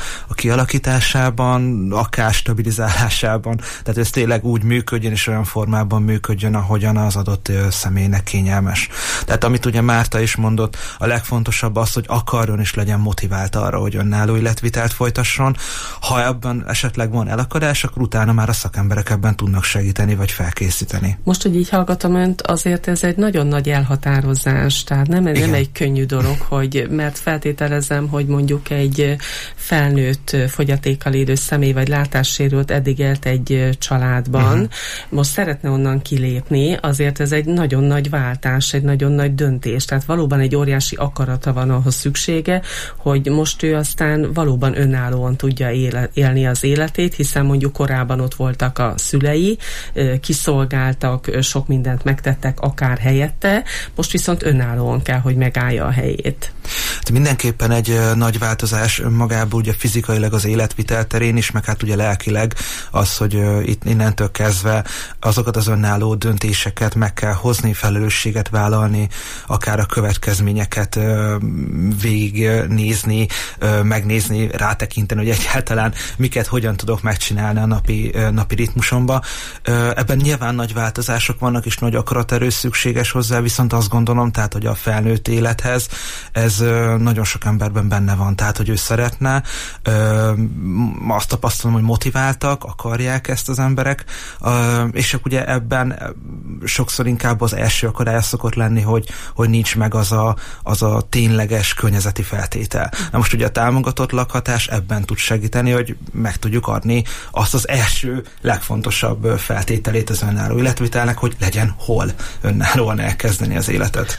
kialakításában, akár stabilizálásában. Tehát ez tényleg úgy működjön, és olyan formában működjön, ahogy ahogyan az adott személynek kényelmes. Tehát amit ugye Márta is mondott, a legfontosabb az, hogy akarjon és legyen motivált arra, hogy önálló életvitelt folytasson. Ha ebben esetleg van elakadás, akkor utána már a szakemberek ebben tudnak segíteni, vagy felkészíteni. Most, hogy így hallgatom önt, azért ez egy nagyon nagy elhatározás, tehát nem egy könnyű dolog, mert feltételezem, hogy mondjuk egy felnőtt fogyatékkal élő személy, vagy látássérült eddig élt egy családban, most szeretne onnan kilépni, azért ez egy nagyon nagy váltás, egy nagyon nagy döntés, tehát valóban egy óriási akarata van ahhoz szüksége, hogy most ő aztán valóban önállóan tudja élni az életét, hiszen mondjuk korábban ott voltak a szülei, kiszolgáltak, sok mindent megtettek akár helyette, most viszont önállóan kell, hogy megállja a helyét. Mindenképpen egy nagy változás önmagában, ugye fizikailag az életvitel terén is, meg hát ugye lelkileg az, hogy itt innentől kezdve azokat az önálló döntéseket meg kell hozni, felelősséget vállalni, akár a következményeket végignézni, megnézni, rátekinteni, hogy egyáltalán miket hogyan tudok megcsinálni a napi ritmusomba. Ebben nyilván nagy változások vannak, és nagy akaraterő szükséges hozzá, viszont azt gondolom, tehát, hogy a felnőtt élethez ez nagyon sok emberben benne van, tehát, hogy ő szeretne, azt tapasztalom, hogy motiváltak, akarják ezt az emberek, és ugye ebben sokszor inkább az első akadály szokott lenni, hogy nincs meg az a tényleges környezeti feltétel. Na most ugye a támogatott lakhatás ebben tud segíteni, hogy meg tudjuk adni azt az első legfontosabb feltételét az önálló életvitelnek, hogy legyen hol önállóan elkezdeni az életet.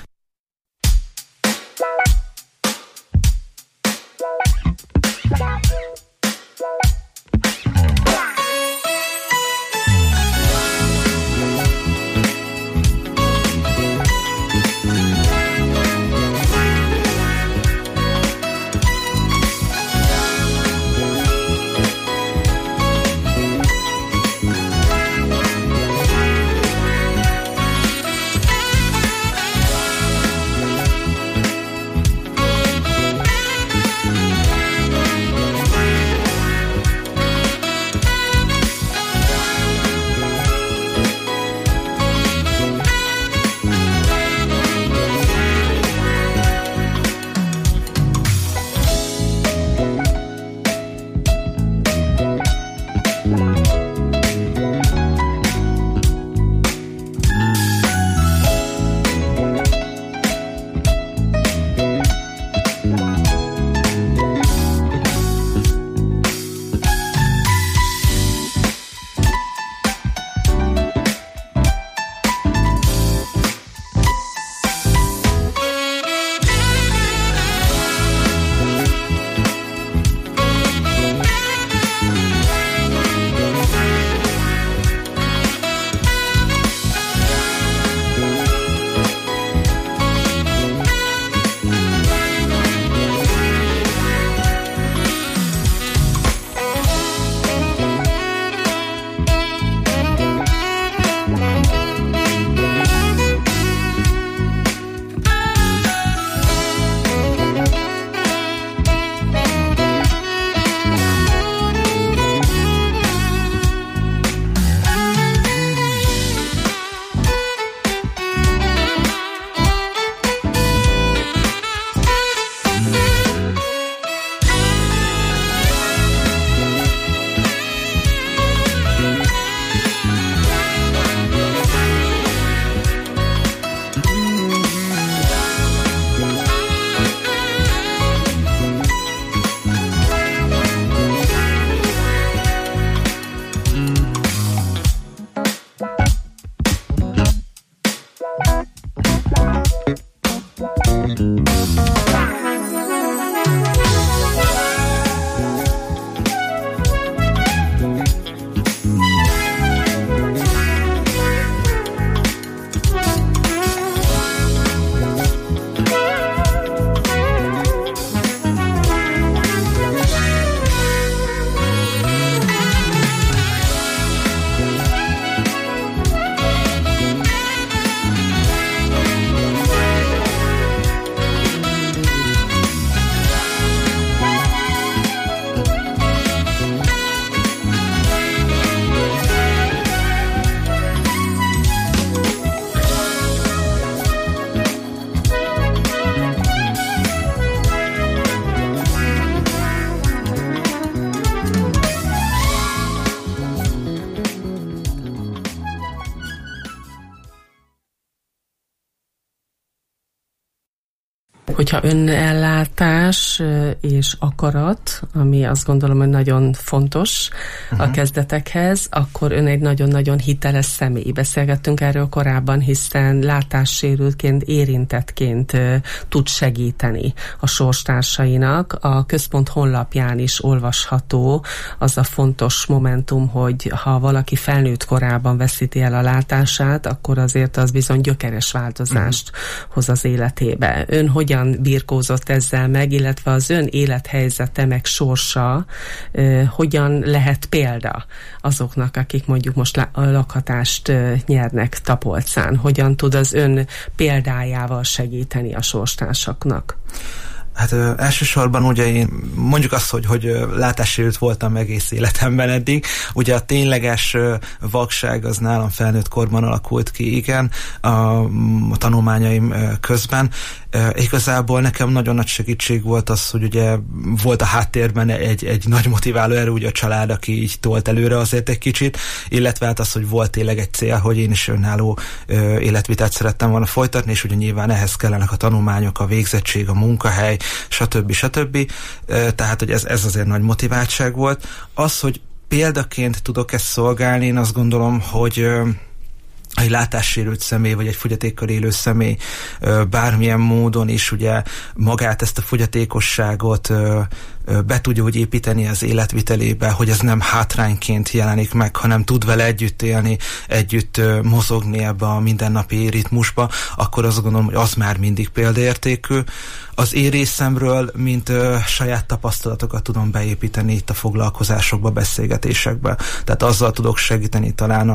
Hogyha önellátás és akarat, ami azt gondolom, hogy nagyon fontos a kezdetekhez, akkor ön egy nagyon-nagyon hiteles személy. Beszélgettünk erről korábban, hiszen látássérültként, érintettként tud segíteni a sorstársainak. A központ honlapján is olvasható az a fontos momentum, hogy ha valaki felnőtt korában veszíti el a látását, akkor azért az bizony gyökeres változást hoz az életébe. Ön hogyan birkózott ezzel meg, illetve az ön élethelyzete meg sorsa hogyan lehet példa azoknak, akik mondjuk most lakhatást nyernek Tapolcán? Hogyan tud az ön példájával segíteni a sorstársaknak? Hát elsősorban ugye én mondjuk azt, hogy látássérült voltam egész életemben eddig. Ugye a tényleges vakság az nálam felnőtt korban alakult ki, igen, a tanulmányaim közben. Igazából nekem nagyon nagy segítség volt az, hogy ugye volt a háttérben egy nagy motiváló erő, ugye a család, aki így tolt előre azért egy kicsit, illetve hát az, hogy volt tényleg egy cél, hogy én is önálló életvitelt szerettem volna folytatni, és ugye nyilván ehhez kellenek a tanulmányok, a végzettség, a munkahely, stb. Tehát, hogy ez azért nagy motiváltság volt. Az, hogy példaként tudok ezt szolgálni, én azt gondolom, hogy egy látássérült személy, vagy egy fogyatékkal élő személy bármilyen módon is ugye magát, ezt a fogyatékosságot be tudja úgy építeni az életvitelébe, hogy ez nem hátrányként jelenik meg, hanem tud vele együtt élni, együtt mozogni ebbe a mindennapi ritmusba, akkor azt gondolom, hogy az már mindig példaértékű. Az én részemről, mint saját tapasztalatokat tudom beépíteni itt a foglalkozásokba, beszélgetésekbe. Tehát azzal tudok segíteni talán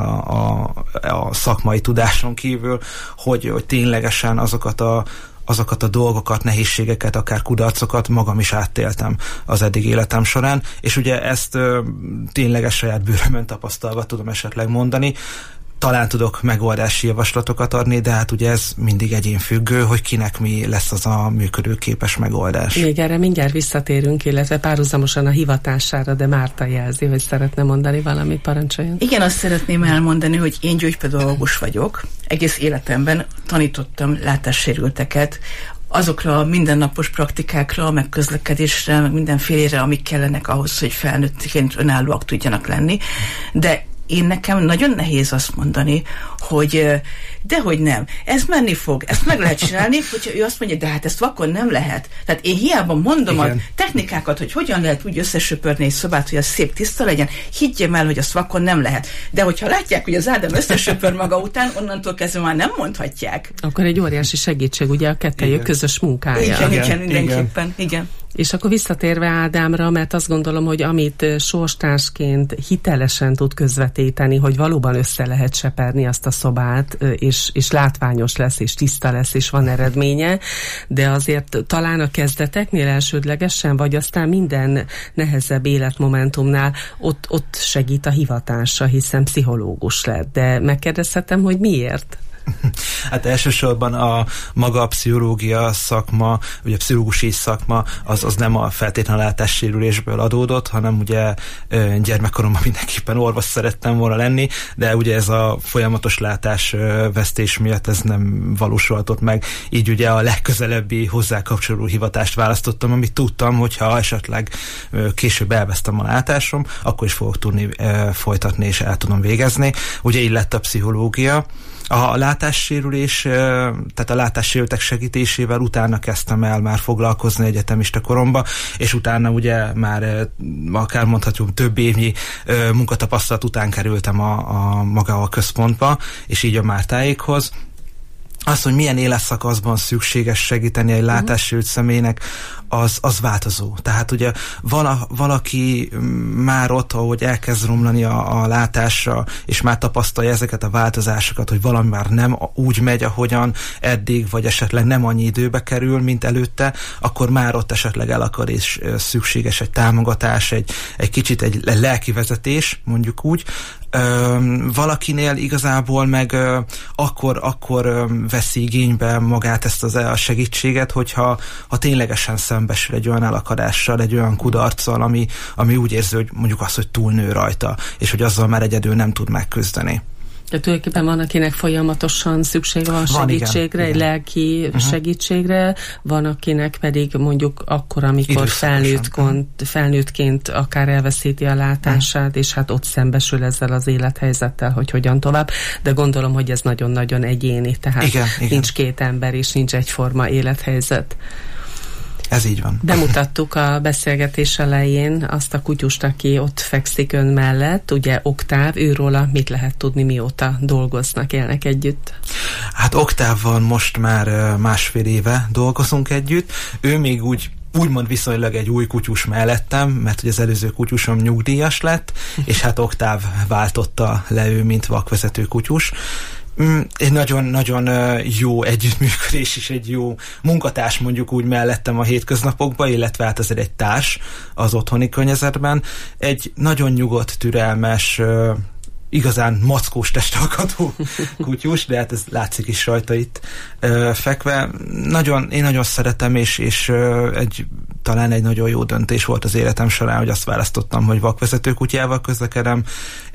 a szakmai tudáson kívül, hogy ténylegesen azokat a dolgokat, nehézségeket, akár kudarcokat magam is átéltem az eddig életem során, és ugye ezt tényleges saját bőrömön tapasztalva tudom esetleg mondani. Talán tudok megoldási javaslatokat adni, de hát ugye ez mindig egyénfüggő, hogy kinek mi lesz az a működőképes megoldás. Még erre mindjárt visszatérünk, illetve párhuzamosan a hivatására, de Márta jelzi, hogy szeretne mondani valamit, parancsoljon. Igen, azt szeretném elmondani, hogy én gyógypedagógus vagyok. Egész életemben tanítottam látássérülteket, azokra a mindennapos praktikákra, meg közlekedésre, meg mindenfélére, amik kellenek ahhoz, hogy felnőttként önállóak tudjanak lenni. De nekem nagyon nehéz azt mondani, hogy dehogy nem, ez menni fog, ezt meg lehet csinálni, hogyha ő azt mondja, de hát ezt vakon nem lehet. Tehát én hiába mondom a technikákat, hogy hogyan lehet úgy összesöpörni egy szobát, hogy az szép tiszta legyen, higgyem el, hogy azt vakon nem lehet. De hogyha látják, hogy az Ádám összesöpör maga után, onnantól kezdve már nem mondhatják. Akkor egy óriási segítség, ugye a kettejük közös munkája. Igen, mindenképpen. Igen. És akkor visszatérve Ádámra, mert azt gondolom, hogy amit sorstársként hitelesen tud közvetíteni, hogy valóban össze lehet seperni azt a szobát, és látványos lesz, és tiszta lesz, és van eredménye, de azért talán a kezdeteknél elsődlegesen, vagy aztán minden nehezebb életmomentumnál ott segít a hivatása, hiszen pszichológus lett. De megkérdezhetem, hogy miért? Hát elsősorban a maga a pszichológia szakma, ugye a pszichológusi szakma az nem a feltétlen látássérülésből adódott, hanem ugye gyermekkoromban mindenképpen orvos szerettem volna lenni, de ugye ez a folyamatos látásvesztés miatt ez nem valósulhatott meg. Így ugye a legközelebbi hozzá kapcsolódó hivatást választottam, amit tudtam, hogyha esetleg később elvesztem a látásom, akkor is fogok tudni folytatni és el tudom végezni. Ugye így lett a pszichológia. A látássérülés, tehát a látássérültek segítésével utána kezdtem el már foglalkozni egyetemista koromba, és utána ugye már akár mondhatjuk több évnyi munkatapasztalat után kerültem maga a központba, és így a Mártáékhoz. Az, hogy milyen életszakaszban szükséges segíteni egy látássérült személynek, az változó. Tehát ugye valaki már ott, ahogy elkezd romlani a látásra, és már tapasztalja ezeket a változásokat, hogy valami már nem úgy megy, ahogyan eddig, vagy esetleg nem annyi időbe kerül, mint előtte, akkor már ott esetleg elakad, és szükséges egy támogatás, egy kicsit egy lelkivezetés, mondjuk úgy. Valakinél igazából meg akkor veszi igénybe magát ezt a segítséget, hogyha ténylegesen szembesül egy olyan elakadással, egy olyan kudarccal, ami úgy érzi, hogy mondjuk azt, hogy túlnő rajta, és hogy azzal már egyedül nem tud megküzdeni. De tulajdonképpen van, akinek folyamatosan szüksége van segítségre, egy lelki segítségre, van, akinek pedig mondjuk akkor, amikor felnőttként akár elveszíti a látását, és hát ott szembesül ezzel az élethelyzettel, hogy hogyan tovább, de gondolom, hogy ez nagyon-nagyon egyéni, tehát igen. Nincs két ember, és nincs egyforma élethelyzet. Ez így van. Bemutattuk a beszélgetés elején azt a kutyust, aki ott fekszik ön mellett, ugye Oktáv, őróla mit lehet tudni, mióta dolgoznak, élnek együtt? Hát Oktávval most már 1,5 éve dolgozunk együtt, ő még úgymond viszonylag egy új kutyus mellettem, mert hogy az előző kutyusom nyugdíjas lett, és hát Oktáv váltotta le ő, mint vakvezető kutyus. Egy nagyon-nagyon jó együttműködés és egy jó munkatárs mondjuk úgy mellettem a hétköznapokban, illetve hát azért egy társ az otthoni környezetben. Egy nagyon nyugodt, türelmes, igazán mackós testalkatú kutyus, de hát ez látszik is rajta itt fekve. Én nagyon szeretem, és talán egy nagyon jó döntés volt az életem során, hogy azt választottam, hogy vakvezető kutyával közlekedem.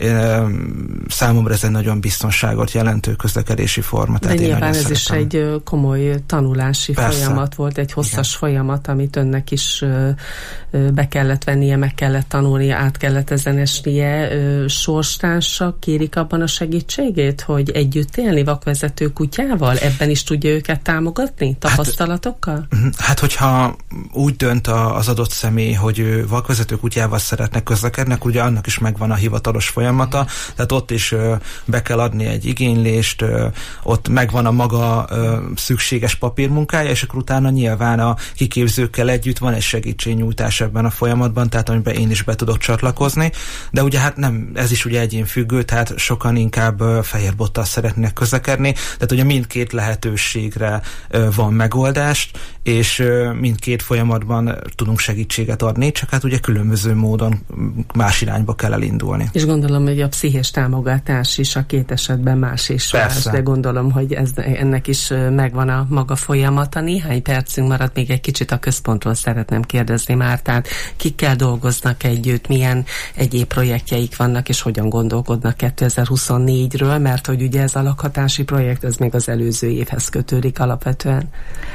Számomra ez egy nagyon biztonságot jelentő közlekedési forma. De nyilván ez is egy komoly tanulási folyamat volt, egy hosszas folyamat, amit önnek is be kellett vennie, meg kellett tanulnia, át kellett ezen esnie. Sorstársak kérik abban a segítségét, hogy együtt élni vakvezető kutyával? Ebben is tudja őket támogatni? Tapasztalatokkal? Hát hogyha úgy dönt az adott személy, hogy ő vakvezető kutyával szeretne közlekedni, ugye annak is megvan a hivatalos folyamata, tehát ott is be kell adni egy igénylést, ott megvan a maga szükséges papírmunkája, és akkor utána nyilván a kiképzőkkel együtt van egy segítségnyújtás ebben a folyamatban, tehát amiben én is be tudok csatlakozni, de ugye hát nem, ez is ugye egyénfüggő, tehát sokan inkább fehér bottal szeretnének közlekedni, tehát ugye mindkét lehetőségre van megoldást, és mindkét folyamatban tudunk segítséget adni, csak hát ugye különböző módon más irányba kell elindulni. És gondolom, hogy a pszichés támogatás is a két esetben más és más, de gondolom, hogy ennek is megvan a maga folyamata. Néhány percünk maradt, még egy kicsit a központról szeretném kérdezni Mártát. Kikkel dolgoznak együtt, milyen egyéb projektjeik vannak, és hogyan gondolkodnak 2024-ről, mert hogy ugye ez a lakhatási projekt, ez még az előző évhez kötődik alapvetően.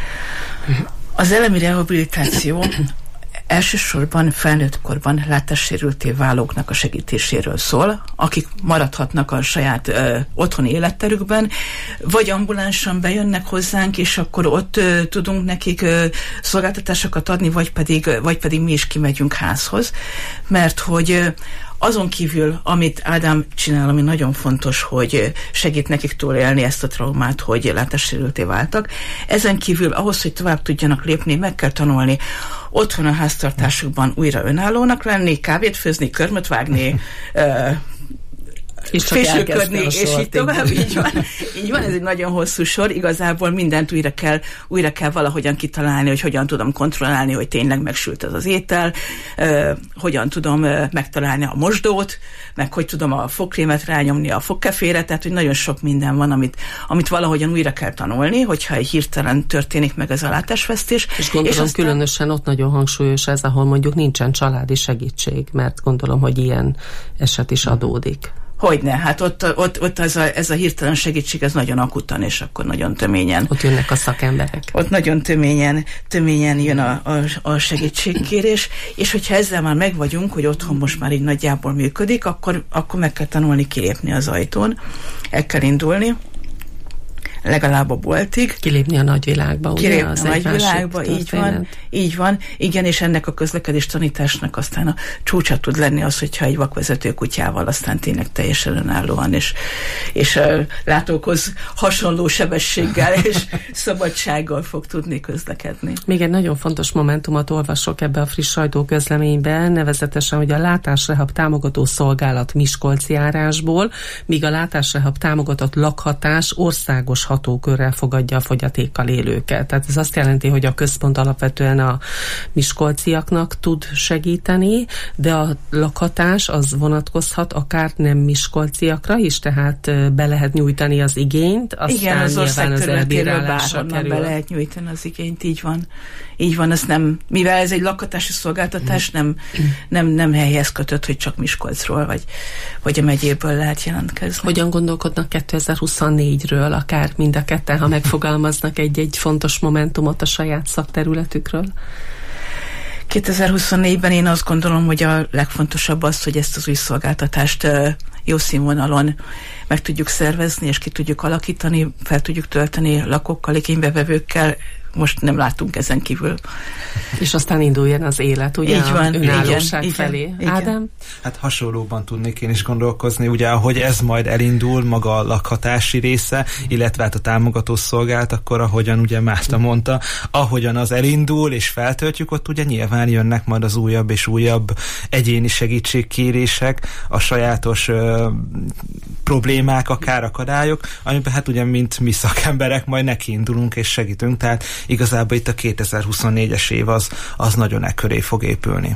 Az elemi rehabilitáció elsősorban felnőtt korban látássérültté válóknak a segítéséről szól, akik maradhatnak a saját otthoni életterükben, vagy ambulánsan bejönnek hozzánk, és akkor ott tudunk nekik szolgáltatásokat adni, vagy pedig mi is kimegyünk házhoz, mert hogy azon kívül, amit Ádám csinál, ami nagyon fontos, hogy segít nekik túlélni ezt a traumát, hogy látássérültté váltak. Ezen kívül ahhoz, hogy tovább tudjanak lépni, meg kell tanulni otthon a háztartásukban újra önállónak lenni, kávét főzni, körmöt vágni, fésülködni, és így tovább. Így van, ez egy nagyon hosszú sor. Igazából mindent újra kell valahogyan kitalálni, hogy hogyan tudom kontrollálni, hogy tényleg megsült ez az étel, hogyan tudom megtalálni a mosdót, meg hogy tudom a fogkrémet rányomni a fogkefére, tehát hogy nagyon sok minden van, amit valahogyan újra kell tanulni, hogyha egy hirtelen történik meg ez a látásvesztés. És gondolom, és aztán különösen ott nagyon hangsúlyos ez, ahol mondjuk nincsen családi segítség, mert gondolom, hogy ilyen eset is adódik. Hogyne, hát ott ez a hirtelen segítség, ez nagyon akutan, és akkor nagyon töményen. Ott jönnek a szakemberek. Ott nagyon töményen jön a segítségkérés, és hogyha ezzel már megvagyunk, hogy otthon most már így nagyjából működik, akkor meg kell tanulni kilépni az ajtón, el kell indulni, legalább a boltig. Kilépni a nagyvilágba, ugye? Kilépni a nagyvilágba, így van. Igen, és ennek a közlekedés tanításnak aztán a csúcsa tud lenni az, hogyha egy vakvezető kutyával aztán tényleg teljesen önállóan, és látókhoz hasonló sebességgel és szabadsággal fog tudni közlekedni. Még egy nagyon fontos momentumot olvasok ebbe a friss sajtóközleményben, nevezetesen, hogy a Látásrehab támogató szolgálat Miskolci járásból, míg a Látásrehab támogatott lakhatás országos hatókörrel fogadja a fogyatékkal élőket. Tehát ez azt jelenti, hogy a központ alapvetően a miskolciaknak tud segíteni, de a lakhatás az vonatkozhat akár nem miskolciakra is, tehát be lehet nyújtani az igényt, aztán igen, az ország területéről bárhonnan be lehet nyújtani az igényt, így van. Így van, ez nem, mivel ez egy lakhatási szolgáltatás, nem helyhez kötött, hogy csak Miskolcról, vagy a megyéből lehet jelentkezni. Hogyan gondolkodnak 2024-ről, akár mind a ketten, ha megfogalmaznak egy fontos momentumot a saját szakterületükről? 2024-ben én azt gondolom, hogy a legfontosabb az, hogy ezt az új szolgáltatást jó színvonalon meg tudjuk szervezni, és ki tudjuk alakítani, fel tudjuk tölteni lakókkal, igénybevevőkkel. Most nem látunk ezen kívül. És aztán induljon az élet, ugye? Így van, önállóság felé. Igen. Ádám? Hát hasonlóban tudnék én is gondolkozni, ugye, ahogy ez majd elindul, maga a lakhatási része, illetve hát a támogató szolgálat, akkor ahogyan ugye Márta mondta, ahogyan az elindul és feltöltjük, ott ugye nyilván jönnek majd az újabb és újabb egyéni segítségkérések, a sajátos problémák, akár akadályok, amiben hát ugye mint mi szakemberek majd nekiindulunk és segítünk, tehát igazából itt a 2024-es év az nagyon e köré fog épülni.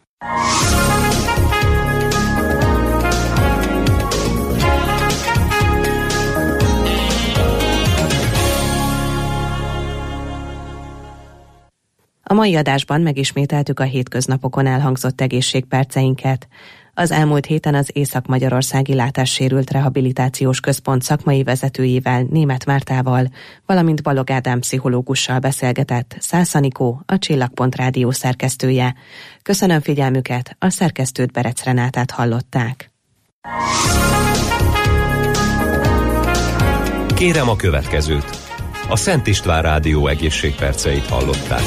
A mai adásban megismételtük a hétköznapokon elhangzott egészségperceinket. Az elmúlt héten az Észak-Magyarországi Látássérült Rehabilitációs Központ szakmai vezetőjével, Németh Mártával, valamint Balog Ádám pszichológussal beszélgetett Szász Anikó, a Csillagpont Rádió szerkesztője. Köszönöm figyelmüket, a szerkesztőt, Berec Renátát hallották. Kérem a következőt. A Szent István Rádió egészségperceit hallották.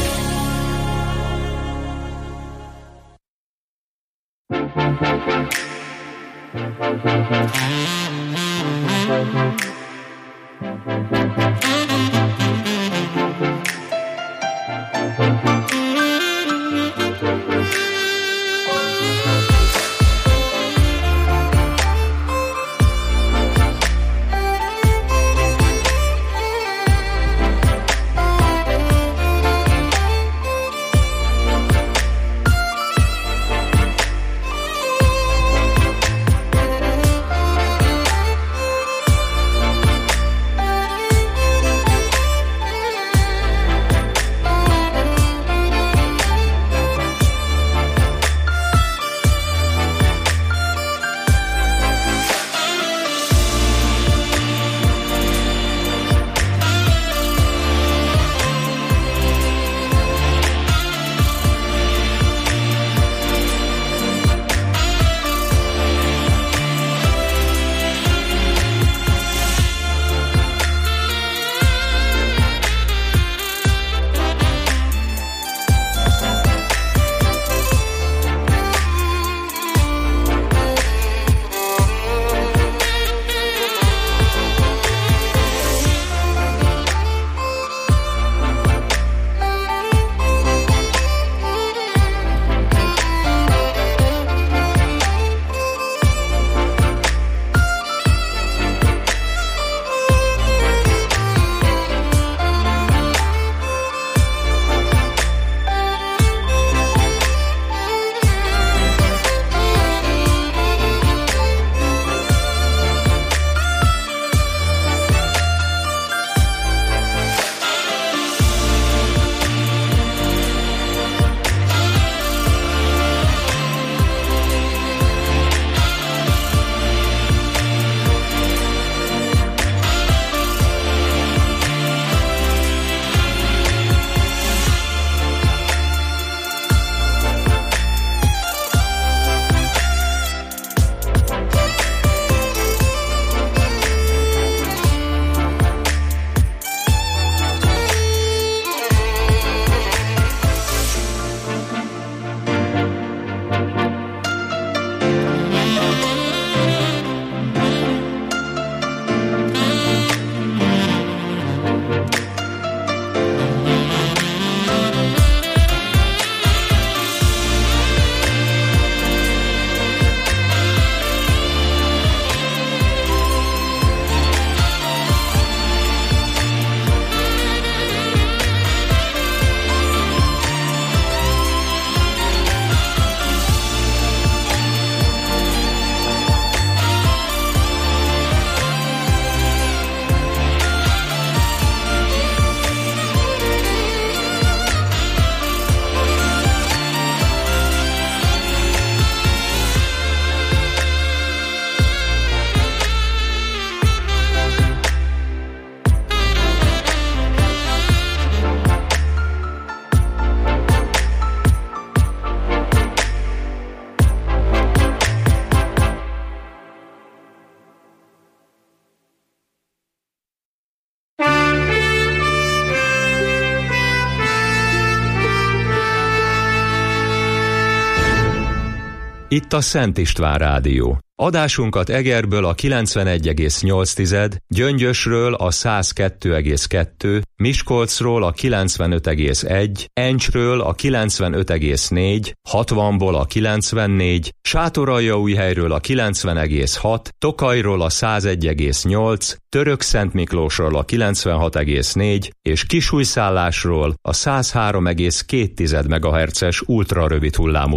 Itt a Szent István Rádió. Adásunkat Egerből a 91,8, Gyöngyösről a 102,2, Miskolcról a 95,1, Encsről a 95,4, 60-ból a 94, Sátoraljaújhelyről a 90,6, Tokajról a 101,8, Törökszentmiklósról a 96,4 és Kisújszállásról a 103,2 MHz-es ultrarövid hullámú